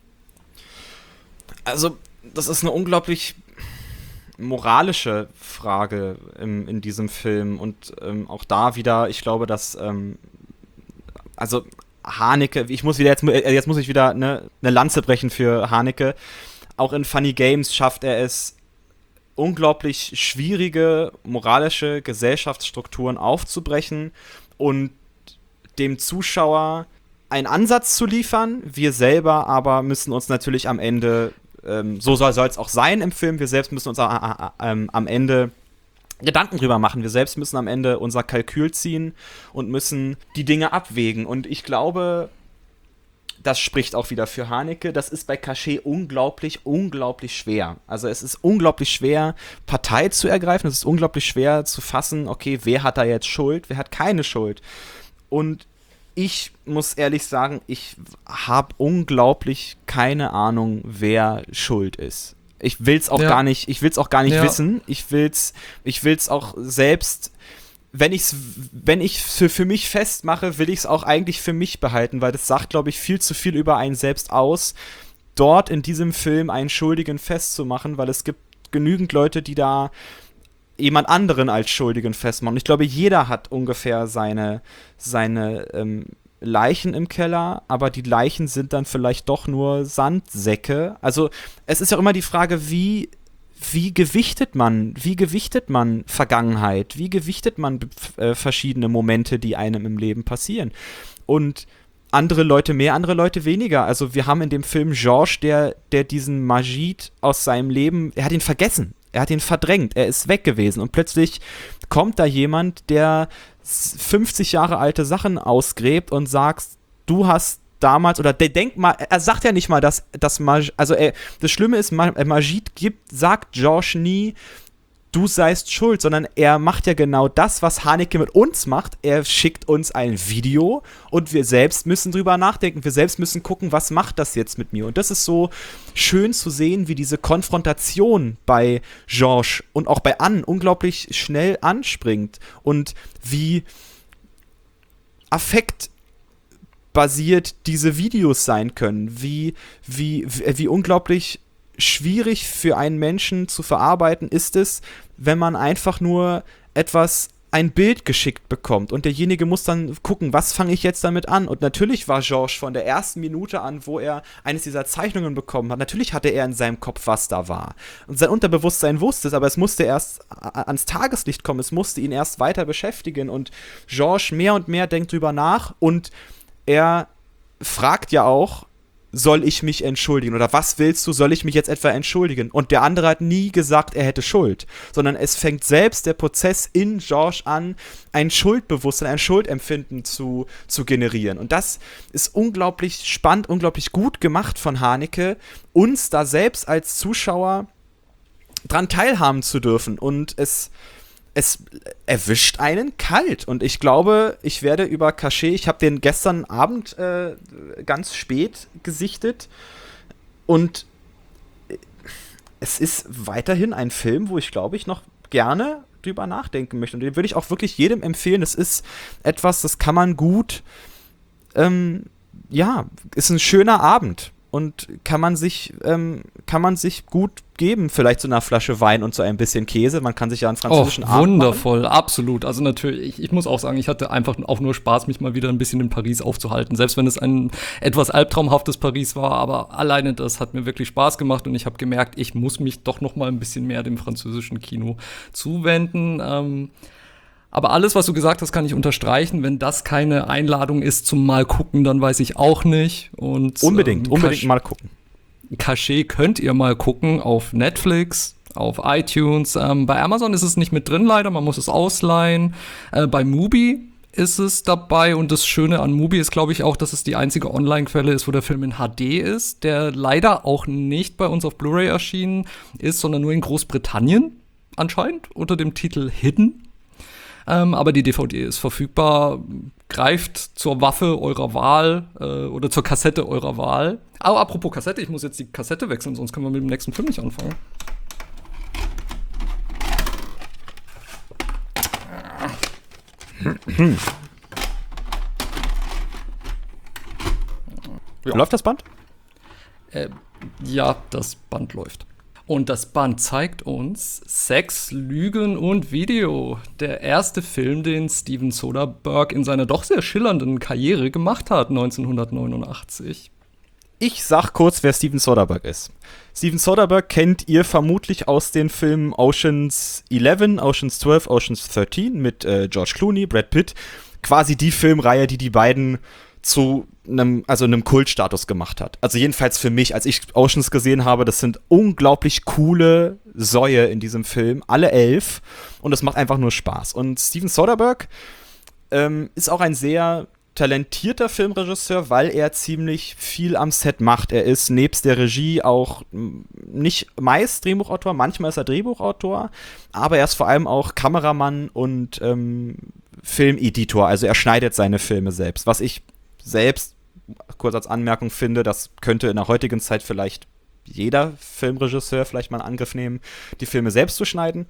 Also, das ist eine unglaublich moralische Frage im, in diesem Film und ähm, auch da wieder, ich glaube, dass ähm, also Haneke, ich muss wieder jetzt, jetzt muss ich wieder eine, eine Lanze brechen für Haneke. Auch in Funny Games schafft er es, unglaublich schwierige moralische Gesellschaftsstrukturen aufzubrechen und dem Zuschauer einen Ansatz zu liefern. Wir selber aber müssen uns natürlich am Ende, ähm, so soll es auch sein im Film, wir selbst müssen uns äh, äh, äh, am Ende Gedanken drüber machen. Wir selbst müssen am Ende unser Kalkül ziehen und müssen die Dinge abwägen. Und ich glaube, das spricht auch wieder für Haneke. Das ist bei Cachet unglaublich, unglaublich schwer. Also es ist unglaublich schwer, Partei zu ergreifen. Es ist unglaublich schwer zu fassen, okay, wer hat da jetzt Schuld, wer hat keine Schuld. Und ich muss ehrlich sagen, ich habe unglaublich keine Ahnung, wer schuld ist. Ich will's auch ja. gar nicht, ich will's auch gar nicht ja. wissen. Ich will's, ich will's auch selbst, wenn ich's, wenn ich für, für mich festmache, will ich es auch eigentlich für mich behalten, weil das sagt, glaube ich, viel zu viel über einen selbst aus, dort in diesem Film einen Schuldigen festzumachen, weil es gibt genügend Leute, die da jemand anderen als Schuldigen festmachen. Und ich glaube, jeder hat ungefähr seine, seine ähm, Leichen im Keller, aber die Leichen sind dann vielleicht doch nur Sandsäcke. Also es ist ja immer die Frage, wie, wie gewichtet man, wie gewichtet man Vergangenheit, wie gewichtet man äh, verschiedene Momente, die einem im Leben passieren. Und andere Leute mehr, andere Leute weniger. Also wir haben in dem Film Georges, der, der diesen Majid aus seinem Leben, er hat ihn vergessen. Er hat ihn verdrängt, er ist weg gewesen und plötzlich kommt da jemand, der fünfzig Jahre alte Sachen ausgräbt und sagt, du hast damals, oder der denkt mal, er sagt ja nicht mal, dass, dass Majid, also er, das Schlimme ist, Majid gibt, sagt Georges nie, du seist schuld, sondern er macht ja genau das, was Haneke mit uns macht. Er schickt uns ein Video und wir selbst müssen drüber nachdenken. Wir selbst müssen gucken, was macht das jetzt mit mir? Und das ist so schön zu sehen, wie diese Konfrontation bei Georges und auch bei Anne unglaublich schnell anspringt und wie affektbasiert diese Videos sein können, wie, wie, wie, wie unglaublich schwierig für einen Menschen zu verarbeiten ist es, wenn man einfach nur etwas, ein Bild geschickt bekommt und derjenige muss dann gucken, was fange ich jetzt damit an? Und natürlich war Georges von der ersten Minute an, wo er eines dieser Zeichnungen bekommen hat, natürlich hatte er in seinem Kopf, was da war. Und sein Unterbewusstsein wusste es, aber es musste erst ans Tageslicht kommen, es musste ihn erst weiter beschäftigen und Georges mehr und mehr denkt drüber nach und er fragt ja auch, soll ich mich entschuldigen? Oder was willst du, soll ich mich jetzt etwa entschuldigen? Und der andere hat nie gesagt, er hätte Schuld, sondern es fängt selbst der Prozess in Georges an, ein Schuldbewusstsein, ein Schuldempfinden zu, zu generieren. Und das ist unglaublich spannend, unglaublich gut gemacht von Haneke, uns da selbst als Zuschauer dran teilhaben zu dürfen. Und es Es erwischt einen kalt und ich glaube, ich werde über Cachet, ich habe den gestern Abend äh, ganz spät gesichtet und es ist weiterhin ein Film, wo ich glaube ich noch gerne drüber nachdenken möchte und den würde ich auch wirklich jedem empfehlen. Es ist etwas, das kann man gut, ähm, ja, ist ein schöner Abend. Und kann man sich, ähm, kann man sich gut geben, vielleicht so einer Flasche Wein und so ein bisschen Käse. Man kann sich ja einen französischen oh, Abend wundervoll, machen. Absolut. Also natürlich, ich, ich muss auch sagen, ich hatte einfach auch nur Spaß, mich mal wieder ein bisschen in Paris aufzuhalten. Selbst wenn es ein etwas albtraumhaftes Paris war, aber alleine das hat mir wirklich Spaß gemacht und ich habe gemerkt, ich muss mich doch noch mal ein bisschen mehr dem französischen Kino zuwenden. Ähm, Aber alles, was du gesagt hast, kann ich unterstreichen. Wenn das keine Einladung ist zum Mal gucken, dann weiß ich auch nicht. Und, unbedingt, ähm, unbedingt Kasch- mal gucken. Cachet könnt ihr mal gucken auf Netflix, auf iTunes. Ähm, bei Amazon ist es nicht mit drin leider, man muss es ausleihen. Äh, bei Mubi ist es dabei und das Schöne an Mubi ist, glaube ich, auch, dass es die einzige Online-Quelle ist, wo der Film in H D ist, der leider auch nicht bei uns auf Blu-ray erschienen ist, sondern nur in Großbritannien anscheinend unter dem Titel Hidden. Ähm, aber die D V D ist verfügbar. Greift zur Waffe eurer Wahl äh, oder zur Kassette eurer Wahl. Aber apropos Kassette, ich muss jetzt die Kassette wechseln, sonst können wir mit dem nächsten Film nicht anfangen. Ja. Läuft das Band? Äh, ja, das Band läuft. Und das Band zeigt uns Sex, Lügen und Video. Der erste Film, den Steven Soderbergh in seiner doch sehr schillernden Karriere gemacht hat, neunzehnhundertneunundachtzig. Ich sag kurz, wer Steven Soderbergh ist. Steven Soderbergh kennt ihr vermutlich aus den Filmen Ocean's elf, Ocean's zwölf, Ocean's dreizehn mit äh, George Clooney, Brad Pitt. Quasi die Filmreihe, die die beiden zu einem, also einem Kultstatus gemacht hat. Also jedenfalls für mich, als ich Oceans gesehen habe, das sind unglaublich coole Säue in diesem Film, alle elf, und es macht einfach nur Spaß. Und Steven Soderbergh ähm, ist auch ein sehr talentierter Filmregisseur, weil er ziemlich viel am Set macht. Er ist nebst der Regie auch m, nicht meist Drehbuchautor, manchmal ist er Drehbuchautor, aber er ist vor allem auch Kameramann und ähm, Filmeditor, also er schneidet seine Filme selbst, was ich selbst, kurz als Anmerkung finde, das könnte in der heutigen Zeit vielleicht jeder Filmregisseur vielleicht mal einen Angriff nehmen, die Filme selbst zu schneiden.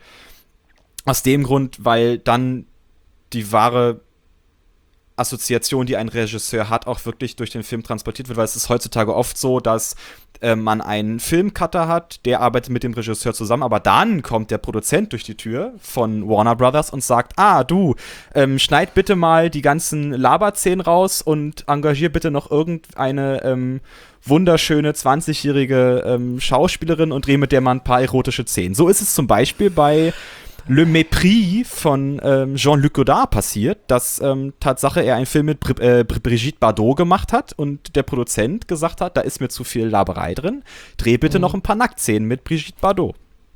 Aus dem Grund, weil dann die wahre Assoziation, die ein Regisseur hat, auch wirklich durch den Film transportiert wird, weil es ist heutzutage oft so, dass äh, man einen Filmcutter hat, der arbeitet mit dem Regisseur zusammen, aber dann kommt der Produzent durch die Tür von Warner Brothers und sagt, ah, du, ähm, schneid bitte mal die ganzen Laberszenen raus und engagier bitte noch irgendeine ähm, wunderschöne zwanzigjährige ähm, Schauspielerin und dreh mit der mal ein paar erotische Szenen. So ist es zum Beispiel bei Le Mépris von ähm, Jean-Luc Godard passiert, dass ähm, Tatsache er einen Film mit Br- äh, Brigitte Bardot gemacht hat und der Produzent gesagt hat, da ist mir zu viel Laberei drin, dreh bitte mhm. noch ein paar Nacktszenen mit Brigitte Bardot.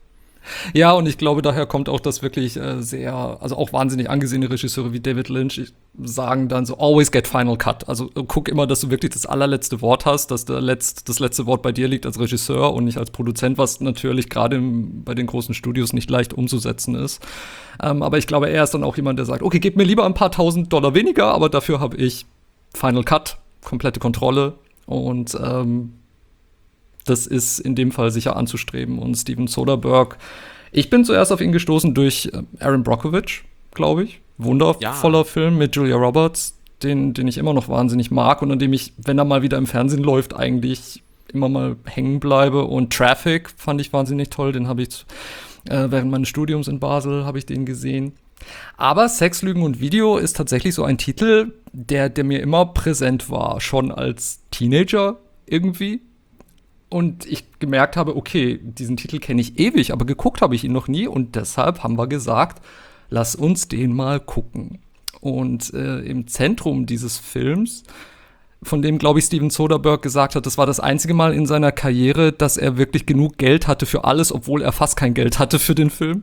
Ja, und ich glaube, daher kommt auch das wirklich äh, sehr, also auch wahnsinnig angesehene Regisseure wie David Lynch sagen dann so, always get final cut. Also äh, guck immer, dass du wirklich das allerletzte Wort hast, dass der Letzt, das letzte Wort bei dir liegt als Regisseur und nicht als Produzent, was natürlich gerade bei den großen Studios nicht leicht umzusetzen ist. Ähm, aber ich glaube, er ist dann auch jemand, der sagt, okay, gib mir lieber ein paar tausend Dollar weniger, aber dafür habe ich Final Cut, komplette Kontrolle und ähm, das ist in dem Fall sicher anzustreben. Und Steven Soderbergh, ich bin zuerst auf ihn gestoßen durch Aaron Brockovich, glaube ich. Wundervoller ja. Film mit Julia Roberts, den, den ich immer noch wahnsinnig mag und an dem ich, wenn er mal wieder im Fernsehen läuft, eigentlich immer mal hängen bleibe. Und Traffic fand ich wahnsinnig toll, den habe ich äh, während meines Studiums in Basel habe ich den gesehen. Aber Sex, Lügen und Video ist tatsächlich so ein Titel, der, der mir immer präsent war, schon als Teenager irgendwie. Und ich gemerkt habe, okay, diesen Titel kenne ich ewig, aber geguckt habe ich ihn noch nie. Und deshalb haben wir gesagt, lass uns den mal gucken. Und äh, im Zentrum dieses Films, von dem, glaube ich, Steven Soderbergh gesagt hat, das war das einzige Mal in seiner Karriere, dass er wirklich genug Geld hatte für alles, obwohl er fast kein Geld hatte für den Film.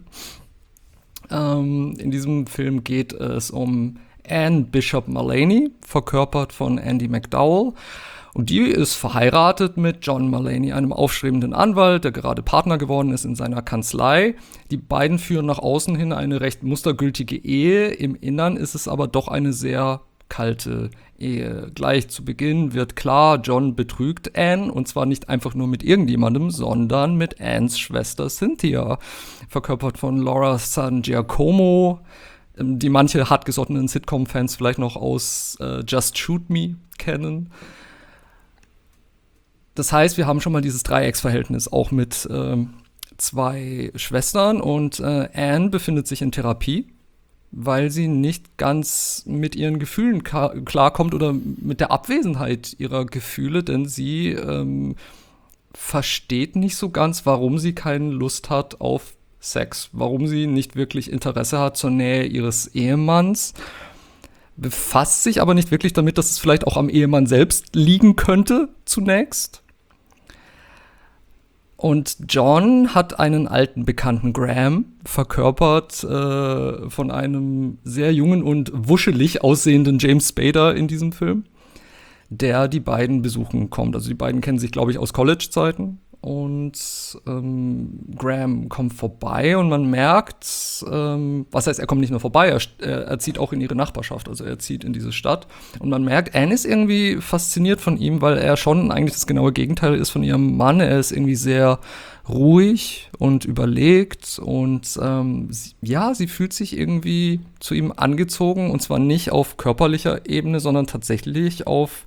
Ähm, in diesem Film geht es um Anne Bishop Mulaney, verkörpert von Andie MacDowell. Und die ist verheiratet mit John Mulaney, einem aufstrebenden Anwalt, der gerade Partner geworden ist in seiner Kanzlei. Die beiden führen nach außen hin eine recht mustergültige Ehe. Im Innern ist es aber doch eine sehr kalte Ehe. Gleich zu Beginn wird klar, John betrügt Anne, und zwar nicht einfach nur mit irgendjemandem, sondern mit Annes Schwester Cynthia, verkörpert von Laura San Giacomo, die manche hartgesottenen Sitcom-Fans vielleicht noch aus äh, Just Shoot Me kennen. Das heißt, wir haben schon mal dieses Dreiecksverhältnis, auch mit ähm, zwei Schwestern. Und äh, Anne befindet sich in Therapie, weil sie nicht ganz mit ihren Gefühlen ka- klarkommt oder mit der Abwesenheit ihrer Gefühle, denn sie ähm, versteht nicht so ganz, warum sie keine Lust hat auf Sex. Warum sie nicht wirklich Interesse hat zur Nähe ihres Ehemanns, befasst sich aber nicht wirklich damit, dass es vielleicht auch am Ehemann selbst liegen könnte, zunächst. Und John hat einen alten Bekannten, Graham, verkörpert äh, von einem sehr jungen und wuschelig aussehenden James Spader in diesem Film, der die beiden besuchen kommt. Also die beiden kennen sich, glaube ich, aus College-Zeiten. Und ähm, Graham kommt vorbei und man merkt, ähm, was heißt, er kommt nicht nur vorbei, er, er zieht auch in ihre Nachbarschaft, also er zieht in diese Stadt. Und man merkt, Anne ist irgendwie fasziniert von ihm, weil er schon eigentlich das genaue Gegenteil ist von ihrem Mann. Er ist irgendwie sehr ruhig und überlegt und ähm, sie, ja, sie fühlt sich irgendwie zu ihm angezogen, und zwar nicht auf körperlicher Ebene, sondern tatsächlich auf,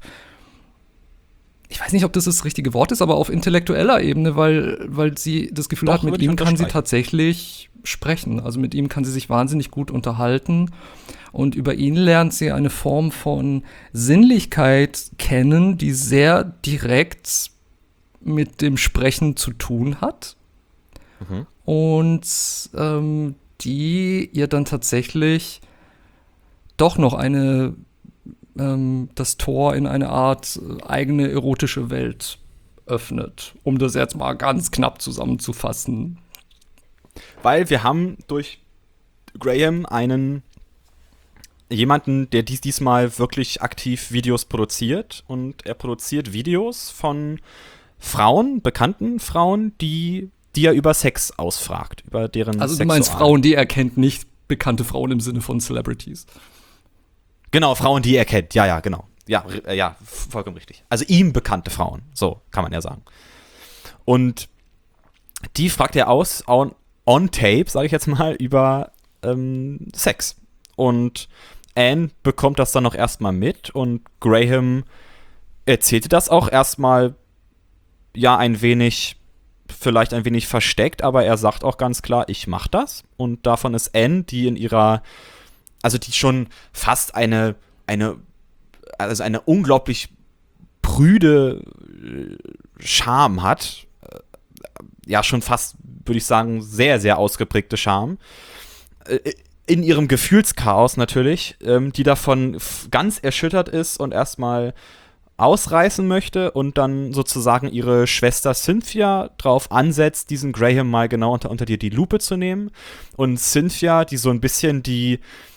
ich weiß nicht, ob das das richtige Wort ist, aber auf intellektueller Ebene, weil, weil sie das Gefühl Doch, hat, mit würde ich ihm kann sie unterstreichen. tatsächlich sprechen. Also mit ihm kann sie sich wahnsinnig gut unterhalten. Und über ihn lernt sie eine Form von Sinnlichkeit kennen, die sehr direkt mit dem Sprechen zu tun hat. Mhm. Und ähm, die ihr dann tatsächlich doch noch eine ähm, das Tor in eine Art äh, eigene erotische Welt öffnet, um das jetzt mal ganz knapp zusammenzufassen. Weil wir haben durch Graham einen jemanden, der dies diesmal wirklich aktiv Videos produziert, und er produziert Videos von Frauen, bekannten Frauen, die, die er über Sex ausfragt, über deren Also du meinst Sexual- Frauen, die er kennt, nicht bekannte Frauen im Sinne von Celebrities. Genau, Frauen, die er kennt. Ja, ja, genau. Ja, r- ja, vollkommen richtig. Also ihm bekannte Frauen, so kann man ja sagen. Und die fragt er aus, on, on tape, sage ich jetzt mal, über ähm, Sex. Und Anne bekommt das dann noch erstmal mit, und Graham erzählte das auch erstmal, ja, ein wenig, vielleicht ein wenig versteckt, aber er sagt auch ganz klar, ich mach das. Und davon ist Anne, die in ihrer, also die schon fast eine, eine, also eine unglaublich prüde äh, Scham hat, äh, ja, schon fast, würde ich sagen, sehr, sehr ausgeprägte Scham, äh, in ihrem Gefühlschaos natürlich, ähm, die davon f- ganz erschüttert ist und erstmal ausreißen möchte und dann sozusagen ihre Schwester Cynthia drauf ansetzt, diesen Graham mal genau unter, unter die, die Lupe zu nehmen. Und Cynthia, die so ein bisschen die,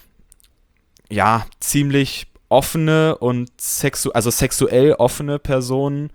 ja, ziemlich offene und sexu also sexuell offene Person,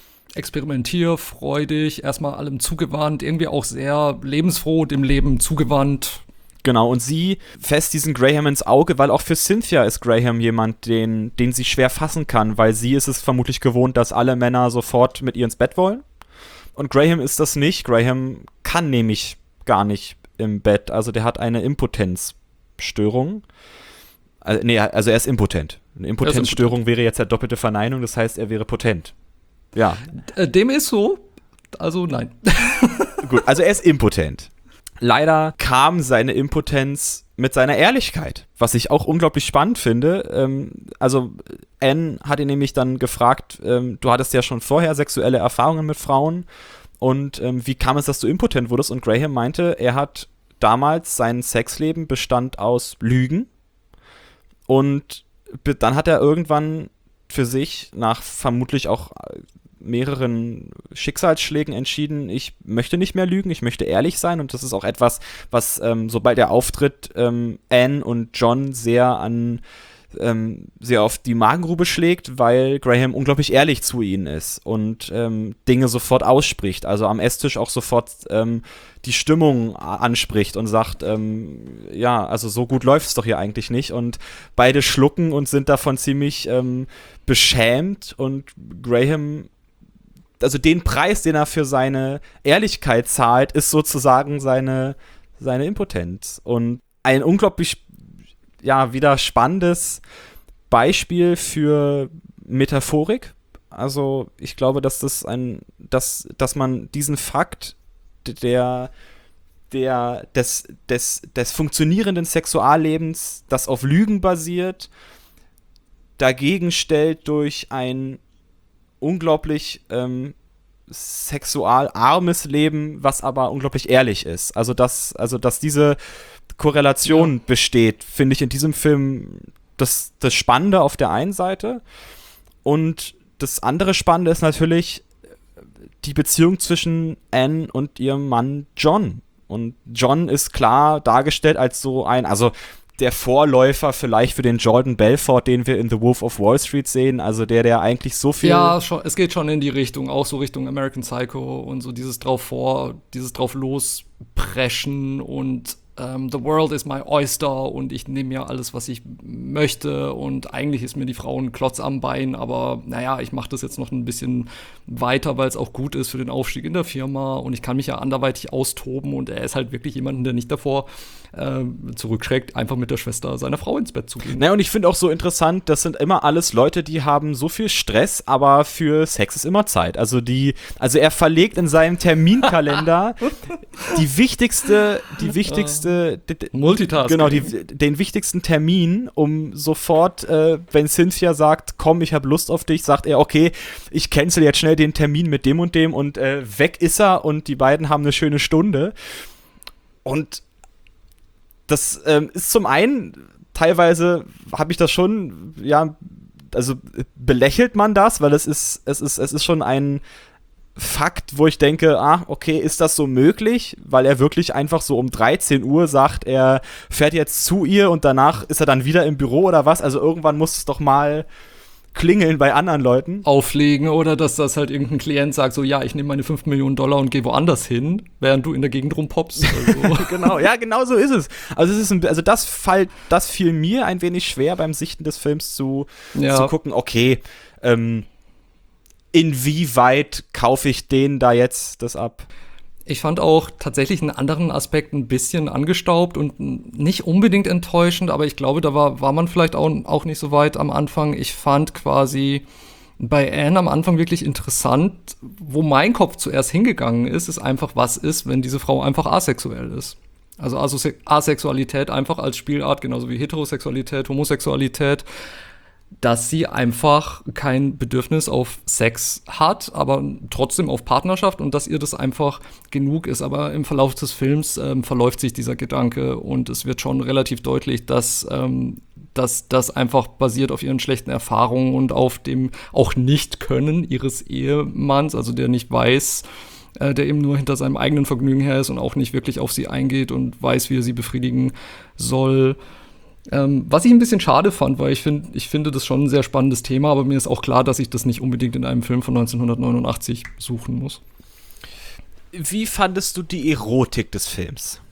Experimentierfreudig, erstmal allem zugewandt, irgendwie auch sehr lebensfroh, dem Leben zugewandt. genau, und sie fässt diesen Graham ins Auge, weil auch für Cynthia ist Graham jemand, den, den sie schwer fassen kann, weil sie ist es vermutlich gewohnt, dass alle Männer sofort mit ihr ins Bett wollen. Und Graham ist das nicht. Graham kann nämlich gar nicht im Bett. Also der hat eine Impotenzstörung. Also, nee, also er ist impotent. Eine Impotenzstörung wäre jetzt ja doppelte Verneinung, das heißt, er wäre potent. Ja, Äh, dem ist so, also nein. gut, also er ist impotent. Leider kam seine Impotenz mit seiner Ehrlichkeit, was ich auch unglaublich spannend finde. Ähm, also Anne hat ihn nämlich dann gefragt, ähm, du hattest ja schon vorher sexuelle Erfahrungen mit Frauen, und ähm, wie kam es, dass du impotent wurdest? Und Graham meinte, er hat damals, sein Sexleben bestand aus Lügen, und be- dann hat er irgendwann für sich nach vermutlich auch mehreren Schicksalsschlägen entschieden, ich möchte nicht mehr lügen, ich möchte ehrlich sein, und das ist auch etwas, was, ähm, sobald er auftritt, ähm, Anne und John sehr an ähm, sehr auf die Magengrube schlägt, weil Graham unglaublich ehrlich zu ihnen ist und ähm, Dinge sofort ausspricht, also am Esstisch auch sofort ähm, die Stimmung a- anspricht und sagt, ähm, ja, also so gut läuft es doch hier eigentlich nicht, und beide schlucken und sind davon ziemlich ähm, beschämt, und Graham, also den Preis, den er für seine Ehrlichkeit zahlt, ist sozusagen seine, seine Impotenz. Und ein unglaublich, ja, wieder spannendes Beispiel für Metaphorik. Also ich glaube, dass das ein, dass, dass man diesen Fakt der, der, des, des, des funktionierenden Sexuallebens, das auf Lügen basiert, dagegen stellt durch ein unglaublich ähm, sexualarmes Leben, was aber unglaublich ehrlich ist. Also, dass, also, dass diese Korrelation ja. besteht, finde ich in diesem Film das, das Spannende auf der einen Seite. Und das andere Spannende ist natürlich die Beziehung zwischen Anne und ihrem Mann John. Und John ist klar dargestellt als so ein, also der Vorläufer vielleicht für den Jordan Belfort, den wir in The Wolf of Wall Street sehen, also der, der eigentlich so viel... Ja, schon, es geht schon in die Richtung, auch so Richtung American Psycho und so dieses drauf vor, dieses drauf lospreschen und ähm, the world is my oyster und ich nehme ja alles, was ich möchte und eigentlich ist mir die Frau ein Klotz am Bein, aber naja, ich mache das jetzt noch ein bisschen weiter, weil es auch gut ist für den Aufstieg in der Firma und ich kann mich ja anderweitig austoben und er ist halt wirklich jemand, der nicht davor äh, zurückschreckt, einfach mit der Schwester seiner Frau ins Bett zu gehen. Naja, und ich finde auch so interessant, das sind immer alles Leute, die haben so viel Stress, aber für Sex ist immer Zeit. Also die, also er verlegt in seinem Terminkalender die wichtigste, die wichtigste Multitasking. Genau, die, den wichtigsten Termin, um sofort, äh, wenn Cynthia sagt, komm, ich habe Lust auf dich, sagt er, okay, ich cancel jetzt schnell den Termin mit dem und dem und äh, weg ist er und die beiden haben eine schöne Stunde. Und das ähm, ist zum einen, teilweise habe ich das schon, ja, also belächelt man das, weil es ist, es ist, es ist schon ein Fakt, wo ich denke, ah, okay, ist das so möglich? Weil er wirklich einfach so um dreizehn Uhr sagt, er fährt jetzt zu ihr und danach ist er dann wieder im Büro oder was? Also irgendwann muss es doch mal klingeln bei anderen Leuten. Auflegen oder dass das halt irgendein Klient sagt, so ja, ich nehme meine fünf Millionen Dollar und gehe woanders hin, während du in der Gegend rumpoppst. Also. Genau, ja, genau so ist es. Also, es ist ein, also das, fall, das fiel mir ein wenig schwer beim Sichten des Films zu, ja. zu gucken, okay, ähm, inwieweit kaufe ich denen da jetzt das ab? Ich fand auch tatsächlich einen anderen Aspekt ein bisschen angestaubt und nicht unbedingt enttäuschend, aber ich glaube, da war, war man vielleicht auch, auch nicht so weit am Anfang. Ich fand quasi bei Anne am Anfang wirklich interessant, wo mein Kopf zuerst hingegangen ist, ist einfach, was ist, wenn diese Frau einfach asexuell ist. Also Asexualität einfach als Spielart, genauso wie Heterosexualität, Homosexualität, dass sie einfach kein Bedürfnis auf Sex hat, aber trotzdem auf Partnerschaft und dass ihr das einfach genug ist. Aber im Verlauf des Films ähm, verläuft sich dieser Gedanke und es wird schon relativ deutlich, dass, ähm, dass das einfach basiert auf ihren schlechten Erfahrungen und auf dem auch Nicht-Können ihres Ehemanns, also der nicht weiß, äh, der eben nur hinter seinem eigenen Vergnügen her ist und auch nicht wirklich auf sie eingeht und weiß, wie er sie befriedigen soll. Ähm, was ich ein bisschen schade fand, weil ich, find, ich finde das schon ein sehr spannendes Thema, aber mir ist auch klar, dass ich das nicht unbedingt in einem Film von neunzehnhundertneunundachtzig suchen muss. Wie fandest du die Erotik des Films?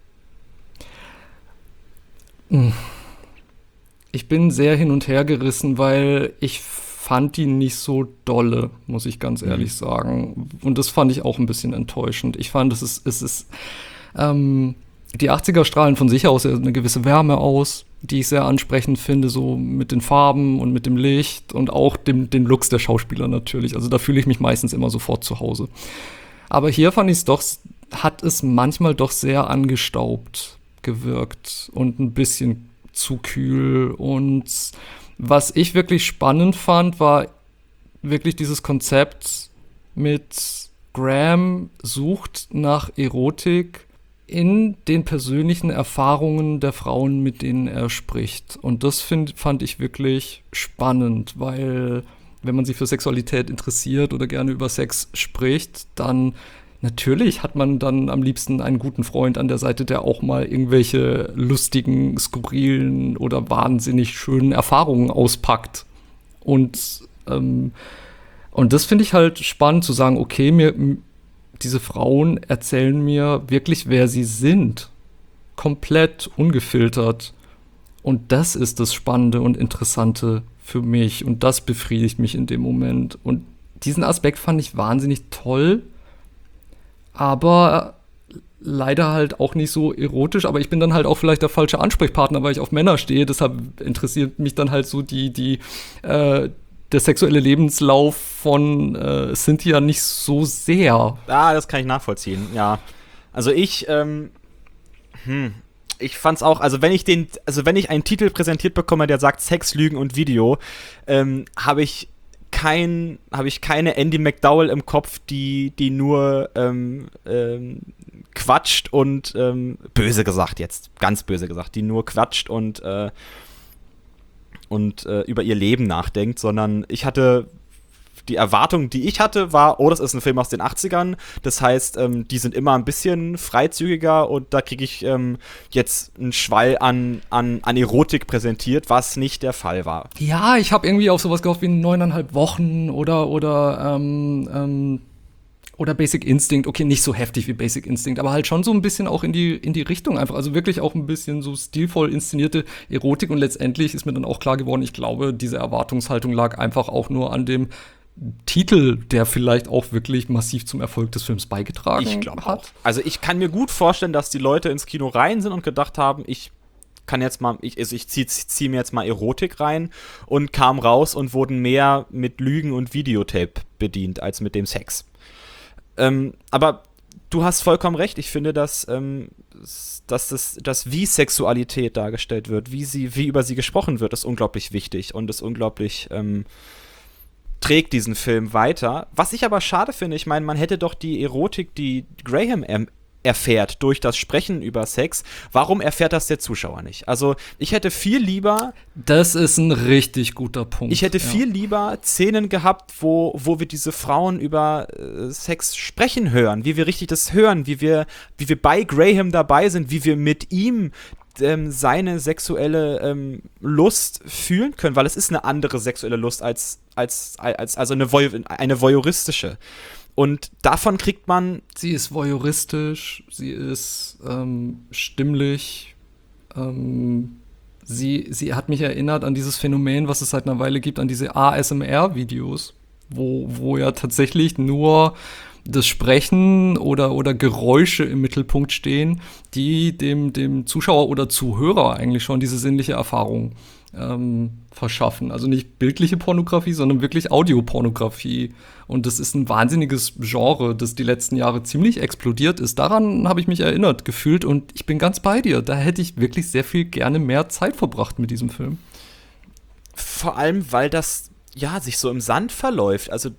Ich bin sehr hin und her gerissen, weil ich fand die nicht so dolle, muss ich ganz ehrlich mhm. sagen. Und das fand ich auch ein bisschen enttäuschend. Ich fand, es ist, es ist ähm, die achtziger strahlen von sich aus eine gewisse Wärme aus, die ich sehr ansprechend finde, so mit den Farben und mit dem Licht und auch dem, den Looks der Schauspieler natürlich. Also da fühle ich mich meistens immer sofort zu Hause. Aber hier fand ich es doch, hat es manchmal doch sehr angestaubt gewirkt und ein bisschen zu kühl. Und was ich wirklich spannend fand, war wirklich dieses Konzept mit Graham sucht nach Erotik in den persönlichen Erfahrungen der Frauen, mit denen er spricht. Und das find, fand ich wirklich spannend, weil wenn man sich für Sexualität interessiert oder gerne über Sex spricht, dann natürlich hat man dann am liebsten einen guten Freund an der Seite, der auch mal irgendwelche lustigen, skurrilen oder wahnsinnig schönen Erfahrungen auspackt. Und, ähm, und das finde ich halt spannend zu sagen, okay, mir diese Frauen erzählen mir wirklich, wer sie sind. Komplett ungefiltert. Und das ist das Spannende und Interessante für mich. Und das befriedigt mich in dem Moment. Und diesen Aspekt fand ich wahnsinnig toll. Aber leider halt auch nicht so erotisch. Aber ich bin dann halt auch vielleicht der falsche Ansprechpartner, weil ich auf Männer stehe. Deshalb interessiert mich dann halt so die, die, äh, der sexuelle Lebenslauf von äh, Cynthia nicht so sehr. Ah, das kann ich nachvollziehen, ja. Also ich, ähm, hm, ich fand's auch, also wenn ich den, also wenn ich einen Titel präsentiert bekomme, der sagt Sex, Lügen und Video, ähm, habe ich kein, habe ich keine Andie McDowell im Kopf, die, die nur ähm, ähm, quatscht und, ähm, böse gesagt jetzt, ganz böse gesagt, die nur quatscht und, äh, und äh, über ihr Leben nachdenkt, sondern ich hatte die Erwartung, die ich hatte, war, oh, das ist ein Film aus den achtzigern, das heißt, ähm, die sind immer ein bisschen freizügiger und da kriege ich ähm, jetzt einen Schwall an, an, an Erotik präsentiert, was nicht der Fall war. Ja, ich habe irgendwie auf sowas gehofft wie neuneinhalb Wochen oder, oder, ähm, ähm, oder Basic Instinct. Okay, nicht so heftig wie Basic Instinct, aber halt schon so ein bisschen auch in die, in die Richtung einfach. Also wirklich auch ein bisschen so stilvoll inszenierte Erotik und letztendlich ist mir dann auch klar geworden, ich glaube, diese Erwartungshaltung lag einfach auch nur an dem Titel, der vielleicht auch wirklich massiv zum Erfolg des Films beigetragen ich glaub hat. Auch. Also ich kann mir gut vorstellen, dass die Leute ins Kino rein sind und gedacht haben, ich kann jetzt mal, ich, also ich ziehe zieh mir jetzt mal Erotik rein und kam raus und wurden mehr mit Lügen und Videotape bedient als mit dem Sex. Ähm, aber du hast vollkommen recht. Ich finde, dass, ähm, dass das, dass wie Sexualität dargestellt wird, wie sie, wie über sie gesprochen wird, ist unglaublich wichtig und ist unglaublich ähm, trägt diesen Film weiter. Was ich aber schade finde, ich meine, man hätte doch die Erotik, die Graham er- erfährt durch das Sprechen über Sex, warum erfährt das der Zuschauer nicht? Also ich hätte viel lieber Das ist ein richtig guter Punkt. Ich hätte ja. viel lieber Szenen gehabt, wo, wo wir diese Frauen über äh, Sex sprechen hören, wie wir richtig das hören, wie wir, wie wir bei Graham dabei sind, wie wir mit ihm ähm, seine sexuelle ähm, Lust fühlen können, weil es ist eine andere sexuelle Lust als, als, als also eine, Voy- eine voyeuristische. Und davon kriegt man. Sie ist voyeuristisch, sie ist ähm, stimmlich, ähm, sie, sie hat mich erinnert an dieses Phänomen, was es seit einer Weile gibt, an diese A S M R-Videos, wo, wo ja tatsächlich nur das Sprechen oder, oder Geräusche im Mittelpunkt stehen, die dem, dem Zuschauer oder Zuhörer eigentlich schon diese sinnliche Erfahrung ähm, verschaffen. Also nicht bildliche Pornografie, sondern wirklich Audiopornografie. Und das ist ein wahnsinniges Genre, das die letzten Jahre ziemlich explodiert ist. Daran habe ich mich erinnert, gefühlt. Und ich bin ganz bei dir. Da hätte ich wirklich sehr viel gerne mehr Zeit verbracht mit diesem Film. Vor allem, weil das, ja, sich so im Sand verläuft. Also,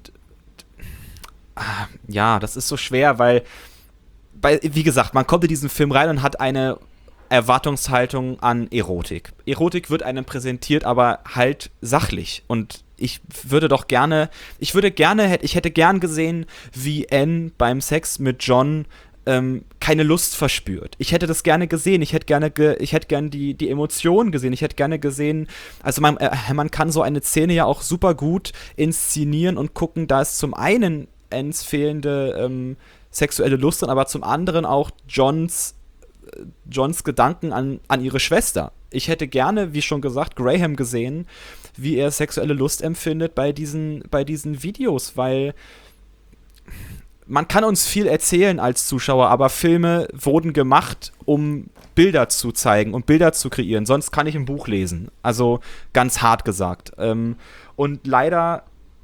ja, das ist so schwer, weil, bei, wie gesagt, man kommt in diesen Film rein und hat eine Erwartungshaltung an Erotik. Erotik wird einem präsentiert, aber halt sachlich. Und ich würde doch gerne, ich würde gerne, ich hätte gern gesehen, wie Anne beim Sex mit John ähm, keine Lust verspürt. Ich hätte das gerne gesehen. Ich hätte gerne, ge, ich hätte gerne die, die Emotionen gesehen. Ich hätte gerne gesehen, also man, äh, man kann so eine Szene ja auch super gut inszenieren und gucken, da ist zum einen Annes fehlende ähm, sexuelle Lust drin, aber zum anderen auch Johns Johns Gedanken an, an ihre Schwester. Ich hätte gerne, wie schon gesagt, Graham gesehen, wie er sexuelle Lust empfindet bei diesen, bei diesen Videos, weil man kann uns viel erzählen als Zuschauer, aber Filme wurden gemacht, um Bilder zu zeigen und Bilder zu kreieren. Sonst kann ich ein Buch lesen. Also ganz hart gesagt. Ähm, und leider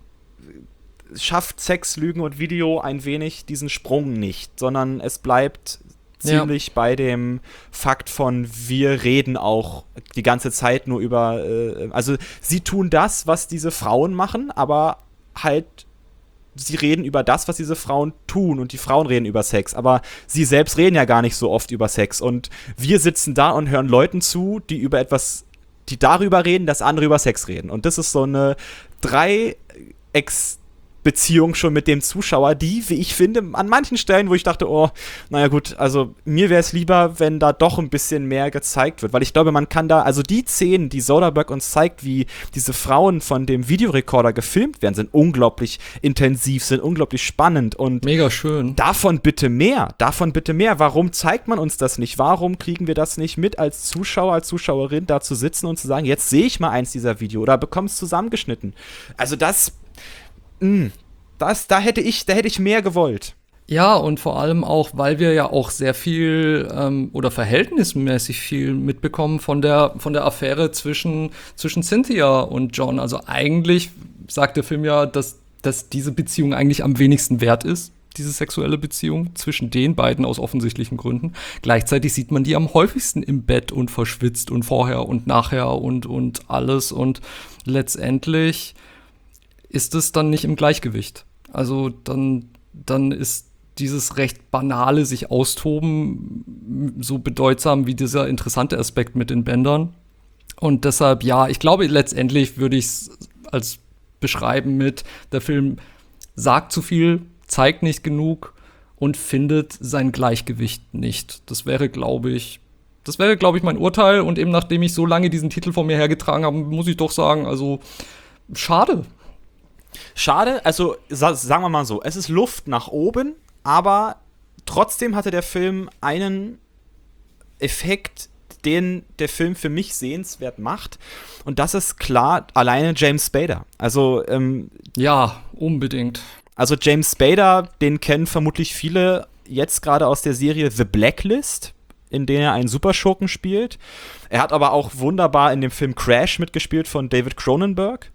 schafft Sex, Lügen und Video ein wenig diesen Sprung nicht, sondern es bleibt ziemlich ja. bei dem Fakt von, wir reden auch die ganze Zeit nur über, äh, also sie tun das, was diese Frauen machen, aber halt, sie reden über das, was diese Frauen tun und die Frauen reden über Sex, aber sie selbst reden ja gar nicht so oft über Sex und wir sitzen da und hören Leuten zu, die über etwas, die darüber reden, dass andere über Sex reden und das ist so eine drei ex Beziehung schon mit dem Zuschauer, die, wie ich finde, an manchen Stellen, wo ich dachte, oh, naja gut, also mir wäre es lieber, wenn da doch ein bisschen mehr gezeigt wird, weil ich glaube, man kann da, also die Szenen, die Soderbergh uns zeigt, wie diese Frauen von dem Videorekorder gefilmt werden, sind unglaublich intensiv, sind unglaublich spannend und mega schön. Davon bitte mehr, davon bitte mehr. Warum zeigt man uns das nicht? Warum kriegen wir das nicht mit als Zuschauer, als Zuschauerin, da zu sitzen und zu sagen, jetzt sehe ich mal eins dieser Videos oder bekomme es zusammengeschnitten. Also das Das, da hätte ich, da hätte ich mehr gewollt. Ja, und vor allem auch, weil wir ja auch sehr viel ähm, oder verhältnismäßig viel mitbekommen von der, von der Affäre zwischen, zwischen Cynthia und John. Also eigentlich sagt der Film ja, dass, dass diese Beziehung eigentlich am wenigsten wert ist, diese sexuelle Beziehung zwischen den beiden aus offensichtlichen Gründen. Gleichzeitig sieht man die am häufigsten im Bett und verschwitzt und vorher und nachher und, und alles. Und letztendlich ist es dann nicht im Gleichgewicht. Also dann, dann ist dieses recht banale sich austoben so bedeutsam wie dieser interessante Aspekt mit den Bändern. Und deshalb, ja, ich glaube, letztendlich würde ich es als beschreiben mit, der Film sagt zu viel, zeigt nicht genug und findet sein Gleichgewicht nicht. Das wäre, glaube ich, das wäre, glaube ich, mein Urteil. Und eben nachdem ich so lange diesen Titel vor mir hergetragen habe, muss ich doch sagen, also schade. Schade, also sa- sagen wir mal so, es ist Luft nach oben, aber trotzdem hatte der Film einen Effekt, den der Film für mich sehenswert macht. Und das ist klar alleine James Spader. Also, ähm, ja, unbedingt. Also James Spader, den kennen vermutlich viele jetzt gerade aus der Serie The Blacklist, in der er einen Superschurken spielt. Er hat aber auch wunderbar in dem Film Crash mitgespielt von David Cronenberg.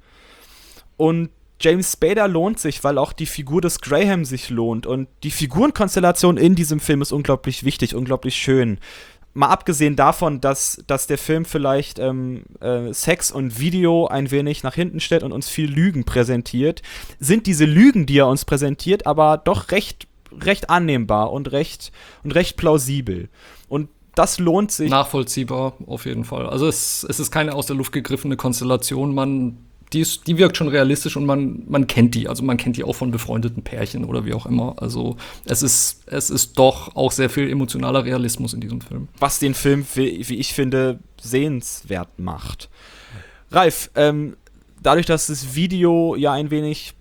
Und James Spader lohnt sich, weil auch die Figur des Graham sich lohnt. Und die Figurenkonstellation in diesem Film ist unglaublich wichtig, unglaublich schön. Mal abgesehen davon, dass, dass der Film vielleicht ähm, äh, Sex und Video ein wenig nach hinten stellt und uns viel Lügen präsentiert, sind diese Lügen, die er uns präsentiert, aber doch recht, recht annehmbar und recht, und recht plausibel. Und das lohnt sich. Nachvollziehbar, auf jeden Fall. Also es, es ist keine aus der Luft gegriffene Konstellation. Man Die, ist, die wirkt schon realistisch und man, man kennt die. Also man kennt die auch von befreundeten Pärchen oder wie auch immer. Also es ist, es ist doch auch sehr viel emotionaler Realismus in diesem Film. Was den Film, wie, wie ich finde, sehenswert macht. Ralf, ähm, dadurch, dass das Video ja ein wenig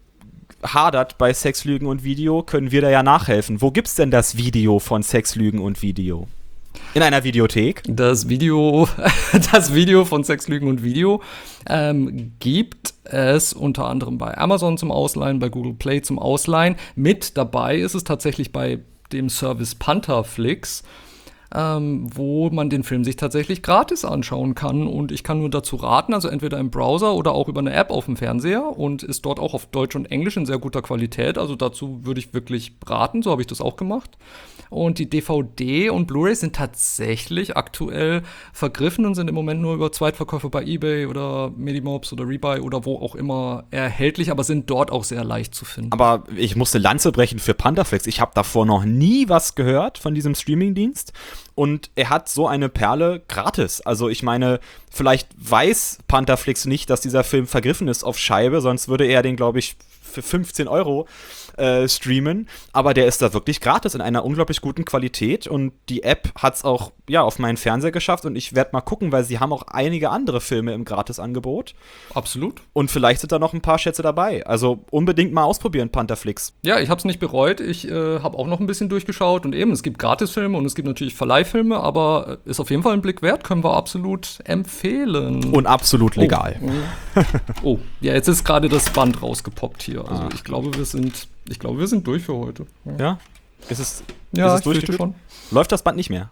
hadert bei Sex, Lügen und Video, können wir da ja nachhelfen. Wo gibt's denn das Video von Sex, Lügen und Video? In einer Videothek? Das Video, das Video von Sex, Lügen und Video ähm, gibt es unter anderem bei Amazon zum Ausleihen, bei Google Play zum Ausleihen. Mit dabei ist es tatsächlich bei dem Service Pantherflix, ähm, wo man den Film sich tatsächlich gratis anschauen kann. Und ich kann nur dazu raten, also entweder im Browser oder auch über eine App auf dem Fernseher, und ist dort auch auf Deutsch und Englisch in sehr guter Qualität. Also dazu würde ich wirklich raten, so habe ich das auch gemacht. Und die D V D und Blu-ray sind tatsächlich aktuell vergriffen und sind im Moment nur über Zweitverkäufe bei eBay oder Medimobs oder Rebuy oder wo auch immer erhältlich, aber sind dort auch sehr leicht zu finden. Aber ich musste Lanze brechen für Pantherflix. Ich habe davor noch nie was gehört von diesem Streamingdienst. Und er hat so eine Perle gratis. Also ich meine, vielleicht weiß Pantherflix nicht, dass dieser Film vergriffen ist auf Scheibe, sonst würde er den, glaube ich, für fünfzehn Euro äh, streamen, aber der ist da wirklich gratis in einer unglaublich guten Qualität, und die App hat es auch ja auf meinen Fernseher geschafft, und ich werde mal gucken, weil sie haben auch einige andere Filme im Gratisangebot. Absolut. Und vielleicht sind da noch ein paar Schätze dabei. Also unbedingt mal ausprobieren, Pantherflix. Ja, ich habe es nicht bereut. Ich äh, habe auch noch ein bisschen durchgeschaut, und eben, es gibt Gratisfilme und es gibt natürlich Verleihfilme, aber ist auf jeden Fall ein Blick wert, können wir absolut empfehlen. Und absolut legal. Oh, oh. Ja, jetzt ist gerade das Band rausgepoppt hier. Also Ach. ich glaube, wir sind Ich glaube, wir sind durch für heute. Ja? ja? Ist es, ja, ist es ich fürchte schon. Läuft das Band nicht mehr?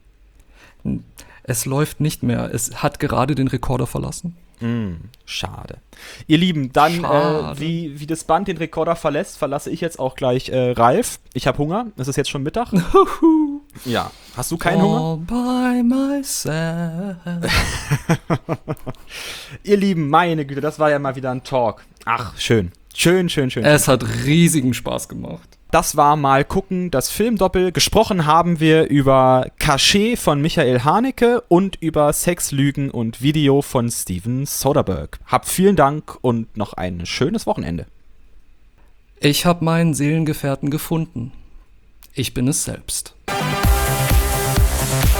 Es läuft nicht mehr. Es hat gerade den Rekorder verlassen. Mm, schade. Ihr Lieben, dann, äh, wie, wie das Band den Rekorder verlässt, verlasse ich jetzt auch gleich äh, Ralf. Ich habe Hunger. Es ist jetzt schon Mittag. Ja. Hast du keinen All Hunger? by myself. Ihr Lieben, meine Güte, das war ja mal wieder ein Talk. Ach, schön. Schön, schön, schön. Es hat riesigen Spaß gemacht. Das war mal gucken, das Filmdoppel. Gesprochen haben wir über Cachet von Michael Haneke und über Sex, Lügen und Video von Steven Soderbergh. Habt vielen Dank und noch ein schönes Wochenende. Ich habe meinen Seelengefährten gefunden. Ich bin es selbst.